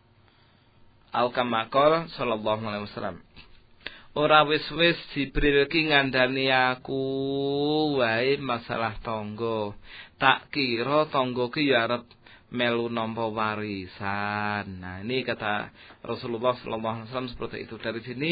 Au kama qala sallallahu alaihi wasallam. Ora wis-wis Jibril ki ngandani aku wae masalah tangga. Tak kira tangga ki ya arep melu nampa warisan. Nah, ini kata Rasulullah sallallahu alaihi wasallam seperti itu. Dari sini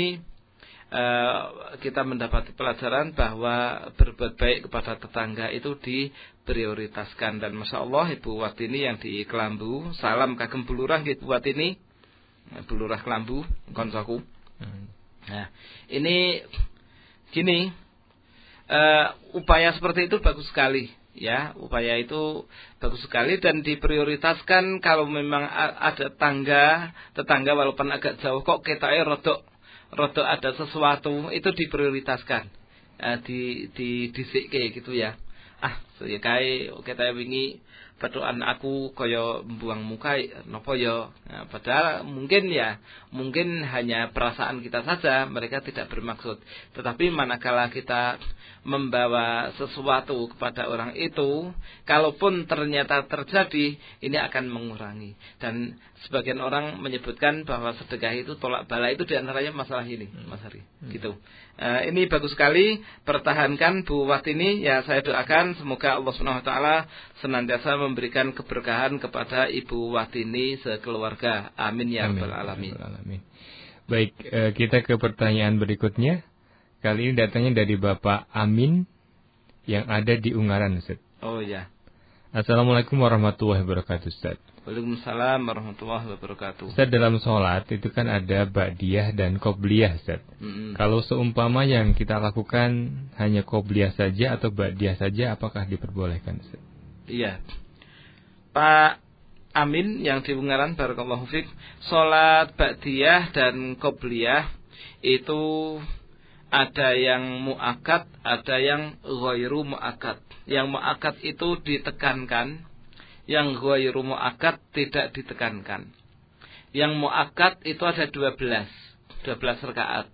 Uh, kita mendapati pelajaran bahwa berbuat baik kepada tetangga itu diprioritaskan. Dan Masya Allah Ibu Watini yang di Kelambu, salam kagem bulurah Ibu Watini, bulurah Kelambu koncoku. Nah, ini gini, uh, upaya seperti itu bagus sekali ya, upaya itu bagus sekali dan diprioritaskan. Kalau memang ada tangga tetangga walaupun agak jauh kok ketake rodok Rodo ada sesuatu, itu diprioritaskan, uh, di di disikke gitu ya. Ah, saya kae kita wingi badokan aku kaya mbuang muka napa ya. Nah, padahal mungkin ya, mungkin hanya perasaan kita saja, mereka tidak bermaksud. Tetapi manakala kita membawa sesuatu kepada orang itu, kalaupun ternyata terjadi, ini akan mengurangi. Dan sebagian orang menyebutkan bahwa sedekah itu tolak bala, itu diantaranya masalah ini, Mas Hari. Hmm. Gitu. Uh, ini bagus sekali, pertahankan Bu Watini. Ya, saya doakan semoga Allah Subhanahu wa taala senantiasa memberikan keberkahan kepada Ibu Watini sekeluarga. Amin ya rabbal alamin. Amin. Baik, uh, kita ke pertanyaan berikutnya. Kali ini datangnya dari Bapak Amin yang ada di Ungaran, Ustaz. Oh ya. Assalamualaikum warahmatullahi wabarakatuh, Ustaz. Waalaikumsalam warahmatullahi wabarakatuh. Ustaz, dalam sholat itu kan ada ba'diyah dan qobliyah, Ustaz. Mm-hmm. Kalau seumpama yang kita lakukan hanya qobliyah saja atau ba'diyah saja, apakah diperbolehkan, Ustaz? Iya. Pak Amin yang di Ungaran, barakallahu fiik, sholat ba'diyah dan qobliyah itu ada yang mu'akad, ada yang ghairu mu'akad. Yang mu'akad itu ditekankan, yang ghairu mu'akad tidak ditekankan. Yang mu'akad itu ada dua belas, dua belas rakaat.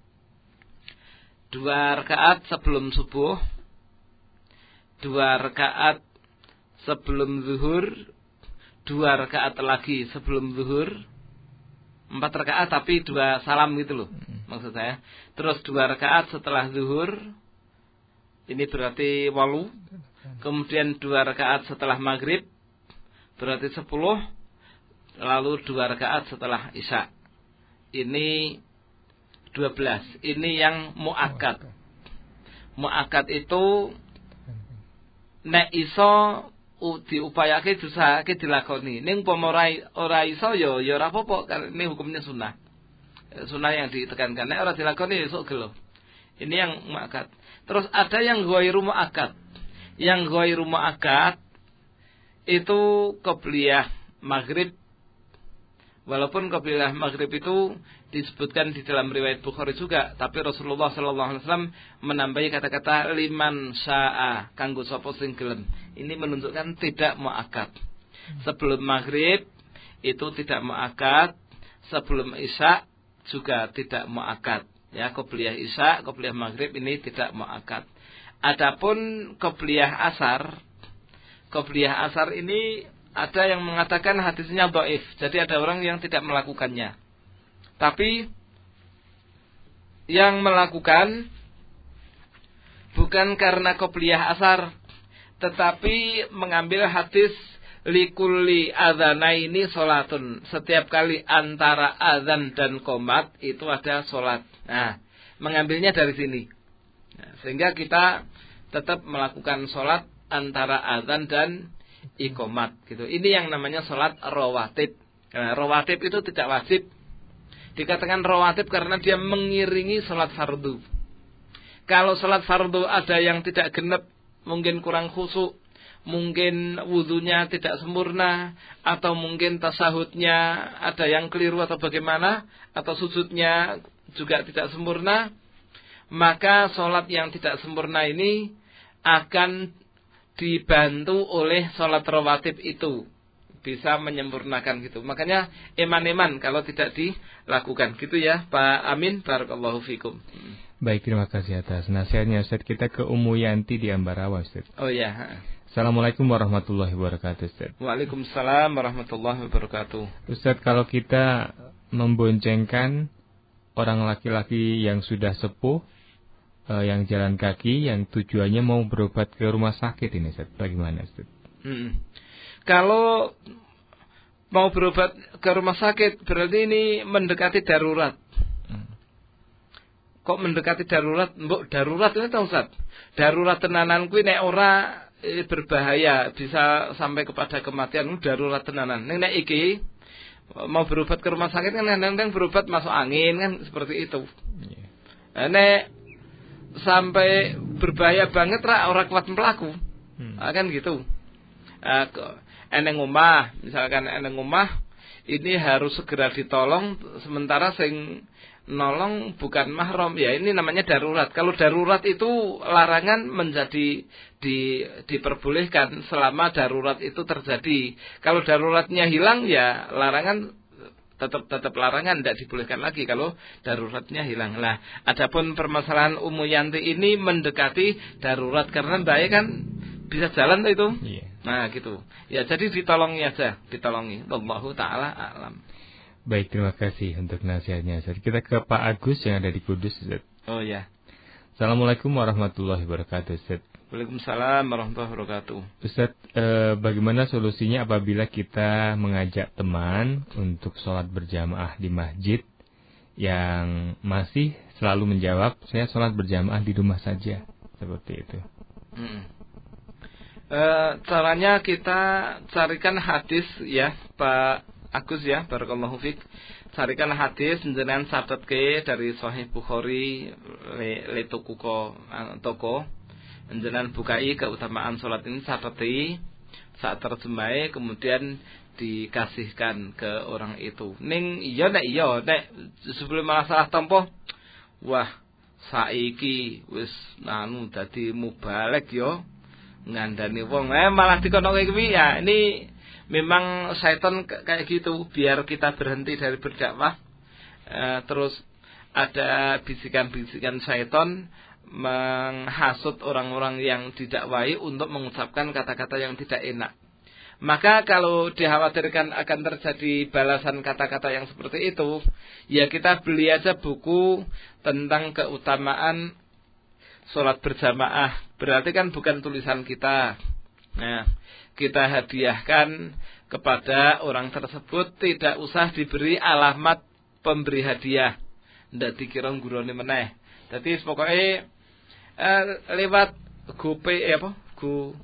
Dua rakaat sebelum subuh, dua rakaat sebelum zuhur, dua rakaat lagi sebelum zuhur, empat rakaat tapi dua salam gitu loh, maksud saya. Terus dua rakaat setelah zuhur, ini berarti walu. Kemudian dua rakaat setelah maghrib, berarti sepuluh. Lalu dua rakaat setelah isya, ini dua belas. Ini yang mu'akad. Mu'akad itu nek iso diupayake disahake dilakoni. Ning umpama ora ora iso ya ya ora apa-apa, karena ini hukumnya sunnah. Sunnah yang ditekankan. Nek ora dilakoni esuk gelo. Ini yang mu'akad. Terus ada yang ghairu mu'akad. Yang ghairu mu'akad itu qobliyah maghrib. Walaupun qobliyah maghrib itu disebutkan di dalam riwayat Bukhari juga, tapi Rasulullah sallallahu alaihi wasallam menambahi kata-kata liman syaa, kanggo sapa sing gelem. Ini menunjukkan tidak mu'akad. Sebelum maghrib itu tidak mu'akad, sebelum isya juga tidak mu'akad. Ya, qobliyah isya, qobliyah maghrib ini tidak mu'akad. Adapun qobliyah asar, qobliyah asar ini ada yang mengatakan hadisnya dhaif. Jadi ada orang yang tidak melakukannya. Tapi yang melakukan bukan karena qobliyah asar, tetapi mengambil hadis likulli adzanaini sholatun. Setiap kali antara azan dan qomat itu ada sholat. Nah, mengambilnya dari sini. Nah, sehingga kita tetap melakukan sholat antara azan dan iqamat gitu. Ini yang namanya salat rawatib. Nah, rawatib itu tidak wajib. Dikatakan rawatib karena dia mengiringi salat fardu. Kalau salat fardu ada yang tidak genep, mungkin kurang khusyuk, mungkin wudunya tidak sempurna, atau mungkin tasahudnya ada yang keliru atau bagaimana, atau sujudnya juga tidak sempurna, maka salat yang tidak sempurna ini akan dibantu oleh salat rawatib itu. Bisa menyempurnakan gitu. Makanya eman-eman kalau tidak dilakukan. Gitu ya Pak Amin. Barakallahu fikum. Baik, terima kasih atas nasihatnya Ustaz. Kita ke Ummu Yanti di Ambarawa Ustaz. Oh ya. Assalamualaikum warahmatullahi wabarakatuh Ustaz. Waalaikumsalam warahmatullahi wabarakatuh. Ustaz, kalau kita memboncengkan orang laki-laki yang sudah sepuh, eh, yang jalan kaki, yang tujuannya mau berobat ke rumah sakit ini Ustaz, bagaimana Ustaz? Hmm. Kalau mau berobat ke rumah sakit berarti ini mendekati darurat. Kok mendekati darurat? Mbok darurat ini tahu Ustaz. Darurat tenanan kuwi nek ora eh, berbahaya, bisa sampai kepada kematian. Darurat tenanan. Nek nek iki mau berobat ke rumah sakit kan kadang-kadang berobat masuk angin kan seperti itu. Yeah. Nek sampai berbahaya banget ra ora kuat mlaku. Hmm. Ah, kan gitu. Ah, eneng omah, misalkan eneng omah ini harus segera ditolong sementara sing nolong bukan mahram, ya ini namanya darurat. Kalau darurat itu larangan menjadi di, diperbolehkan selama darurat itu terjadi. Kalau daruratnya hilang ya larangan tetap tetap larangan, tidak dibolehkan lagi kalau daruratnya hilang. Lah, adapun permasalahan Ummu Yanti ini mendekati darurat karena baik kan bisa jalan itu. Yeah. Nah gitu. Ya jadi ditolongi aja, ditolongi. Wallahu taala a'lam. Baik, terima kasih untuk nasihatnya Ustaz. Kita ke Pak Agus yang ada di Kudus Ustaz. Oh ya. Assalamualaikum warahmatullahi wabarakatuh Ustaz. Waalaikumsalam warahmatullahi wabarakatuh. Ustaz, eh, bagaimana solusinya apabila kita mengajak teman untuk sholat berjamaah di masjid yang masih selalu menjawab, saya sholat berjamaah di rumah saja, seperti itu. Hmm. E, caranya kita carikan hadis ya Pak Agus ya, barakallahu fik. Carikan hadis jenengan satetke dari Sahih Bukhari le, le toko toko. Jenengan bukai keutamaan salat ini sateti saat terjemahe kemudian dikasihkan ke orang itu. Ning iya nek iya nek sebelum masalah tempo. Wah, saiki wis anu dadi mubalek yo. Ngandani wong eh malah dikono kuwi ya ini memang syaitan kayak gitu biar kita berhenti dari berdakwah. E, terus ada bisikan-bisikan syaitan menghasut orang-orang yang didakwahi untuk mengucapkan kata-kata yang tidak enak. Maka kalau dikhawatirkan akan terjadi balasan kata-kata yang seperti itu, ya kita beli aja buku tentang keutamaan sholat berjamaah. Berarti kan bukan tulisan kita. Nah, kita hadiahkan kepada orang tersebut, tidak usah diberi alamat pemberi hadiah. Ndak dikira gurone meneh. Dadi pokoknya eh, lewat GoPay apa? Go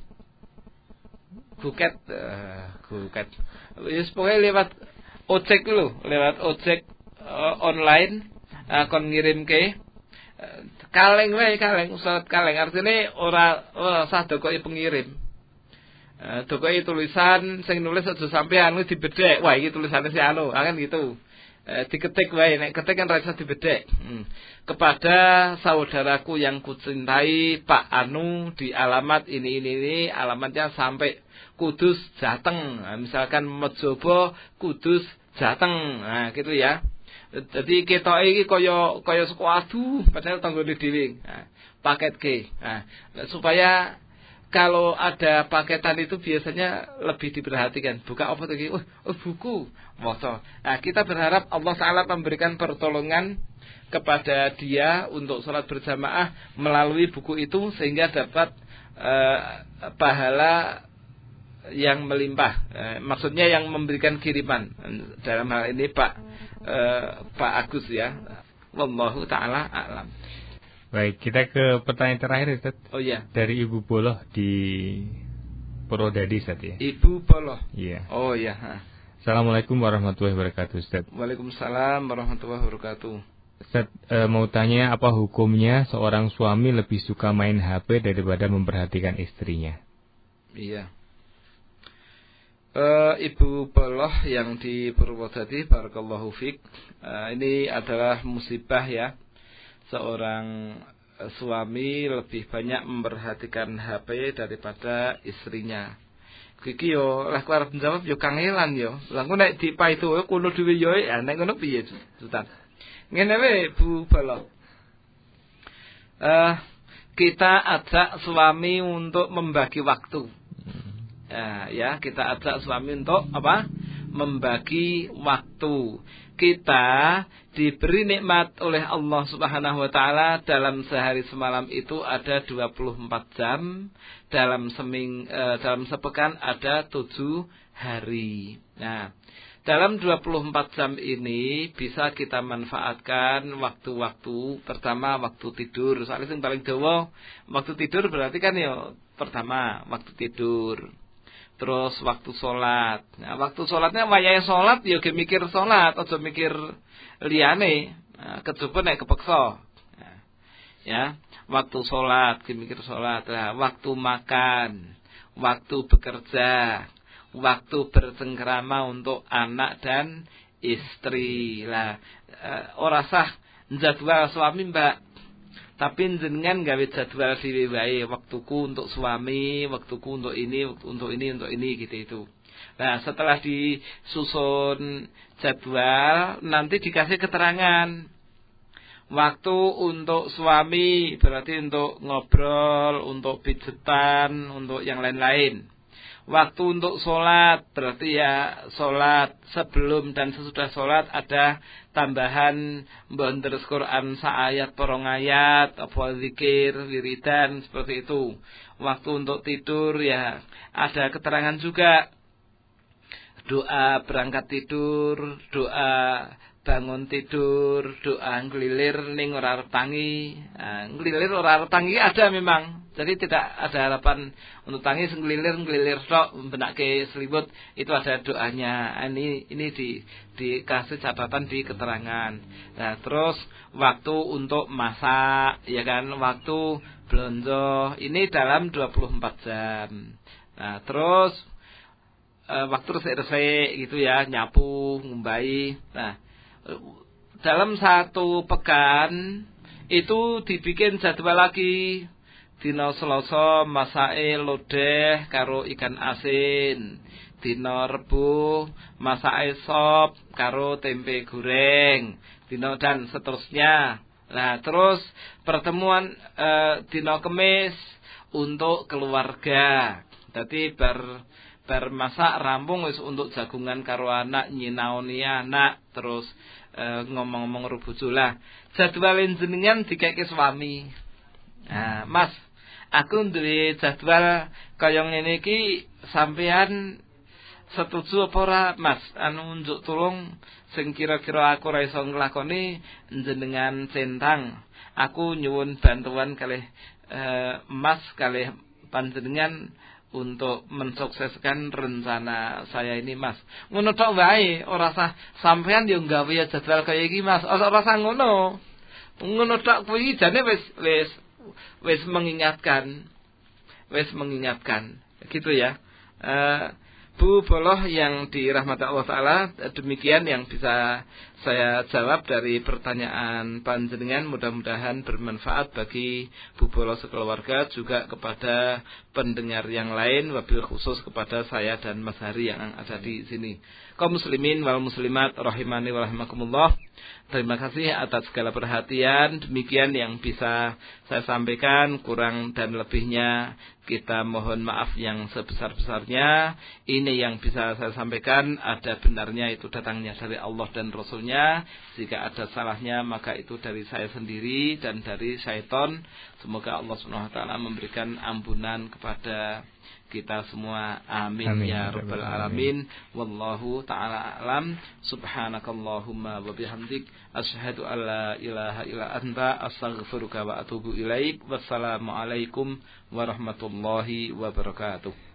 Guket uh, Guket. Wis pokoknya lewat ojek lho, lewat ojek uh, online uh, kon ngirimke uh, kaleng wae kaleng usah kaleng artine ora ora sah dokoki pengirim. Uh, dokoki tulisan sing nulis aja sampean kuwi dibedhek. Wah iki tulisane si anu, kan gitu. Uh, diketik wae nek ketik kan ra iso dibedhek. Hmm. Kepada saudaraku yang kucintai Pak Anu di alamat ini ini ini alamatnya sampai Kudus Jateng, nah, misalkan Mejobo Kudus Jateng, nah gitu ya. Jadi kita ini koyo koyo sekuadu, padahal tanggone dhewe. Nah, paket G. Nah, supaya kalau ada paketan itu biasanya lebih diperhatikan. Buka apa lagi? Oh, oh buku, moco. Nah, kita berharap Allah Taala memberikan pertolongan kepada dia untuk sholat berjamaah melalui buku itu sehingga dapat uh, pahala yang melimpah, eh, maksudnya yang memberikan kiriman dalam hal ini Pak eh, Pak Agus ya. Wallahu taala a'lam. Baik, kita ke pertanyaan terakhir Ustaz. Oh iya. Dari Ibu Boloh di Purwodadi Ustaz ya. Ibu Boloh. Iya. Oh iya. Ha. Assalamualaikum warahmatullahi wabarakatuh Ustaz. Waalaikumsalam warahmatullahi wabarakatuh. Ustaz e, mau tanya apa hukumnya seorang suami lebih suka main H P daripada memperhatikan istrinya? Iya. Uh, Ibu Boloh yang di Purwodadi, barakallahu fik. Uh, ini adalah musibah ya. Seorang uh, suami lebih banyak memperhatikan H P daripada istrinya. Kiki yo lah arep njawab yo kangelan yo. Lah engko nek dipaitu yo kuno dhewe yo ya nek ngono piye, Sultan? Ngene wae Bu Boloh. Uh, kita ajak suami untuk membagi waktu. Ya, ya, kita ajak suami untuk apa? Membagi waktu. Kita diberi nikmat oleh Allah Subhanahu wa taala dalam sehari semalam itu ada dua puluh empat jam, dalam seming eh, dalam sepekan ada tujuh hari. Nah, dalam dua puluh empat jam ini bisa kita manfaatkan waktu-waktu pertama waktu tidur. Soalnya yang paling dawa waktu tidur berarti kan ya pertama waktu tidur. Terus waktu sholat. Nah, waktu sholatnya wayahe sholat ya ge mikir sholat, aja mikir liyane. Nah, kecoba nek kepeksa. Nah, ya, waktu sholat ge mikir sholat. Nah, waktu makan, waktu bekerja, waktu bercengkrama untuk anak dan istri. Lah, eh, ora sah jadwal suami, Mbak. Tapi jenengan gawe jadwal dhewe wae, waktuku untuk suami, waktuku untuk ini, untuk ini, untuk ini gitu itu. Nah, setelah disusun jadwal, nanti dikasih keterangan. Waktu untuk suami berarti untuk ngobrol, untuk pijetan, untuk yang lain-lain. Waktu untuk sholat berarti ya sholat sebelum dan sesudah sholat ada tambahan mbontres Quran saayat porong ayat, apa zikir, wiridan seperti itu. Waktu untuk tidur ya ada keterangan juga. Doa berangkat tidur, doa bangun tidur, doa ngelilir ning ora arep tangi. Nah, ngelilir ora arep tangi ada memang. Jadi tidak ada harapan untuk tangi, ngelilir ngelilir tok benake selimut itu ada doanya. Ini ini di dikasih catatan di keterangan. Nah, terus waktu untuk masak ya kan, waktu blonjo ini dalam dua puluh empat jam. Nah, terus e, waktu resik-resik gitu ya, nyapu, ngumbai. Nah, dalam satu pekan itu dibikin jadwal lagi. Dina Selasa masake lodeh karo ikan asin. Dina Rebo masake sop karo tempe goreng. Dina dan seterusnya. Nah, terus pertemuan e, dina Kemis untuk keluarga. Dadi bar bar masak rampung wis untuk jagungan karo anak, nyinaoni anak, terus e, ngomong-ngomong karo bojo lah. Jadwalin jenengan dikeke suami. Nah, Mas, aku duwe jadwal kaya ngene iki, sampean setuju apa ora, Mas? Anu njuk tulung sing kira-kira aku ora iso nglakoni jenengan centang. Aku nyuwun bantuan kalih e, Mas kalih panjenengan untuk mensukseskan rencana saya ini, Mas. Ngono tok wae, ora usah sampean yo gawe jadwal kaya iki, Mas. Ora usah ngono. Ngono tok kuwi jane wis wis wis mengingatkan. Wis mengingatkan. Gitu ya. Uh, Bu Boloh yang dirahmati Allah Ta'ala, demikian yang bisa saya jawab dari pertanyaan panjenengan. Mudah-mudahan bermanfaat bagi Bu Boloh sekeluarga, juga kepada pendengar yang lain, wabil khusus kepada saya dan Mas Hari yang ada di sini. Kaum muslimin wal muslimat rahimani wa rahimakumullah. Terima kasih atas segala perhatian. Demikian yang bisa saya sampaikan, kurang dan lebihnya kita mohon maaf yang sebesar-besarnya. Ini yang bisa saya sampaikan, ada benarnya itu datangnya dari Allah dan Rasulnya. semuanya. Jika ada salahnya maka itu dari saya sendiri dan dari syaitan. Semoga Allah Subhanahu wa taala memberikan ampunan kepada kita semua. Amin, Amin ya rabbal alamin. Wallahu taala alam. Subhanakallahumma wa bihamdik asyhadu an la ilaha illa anta astaghfiruka wa atubu ilaik. Wassalamualaikum warahmatullahi wabarakatuh.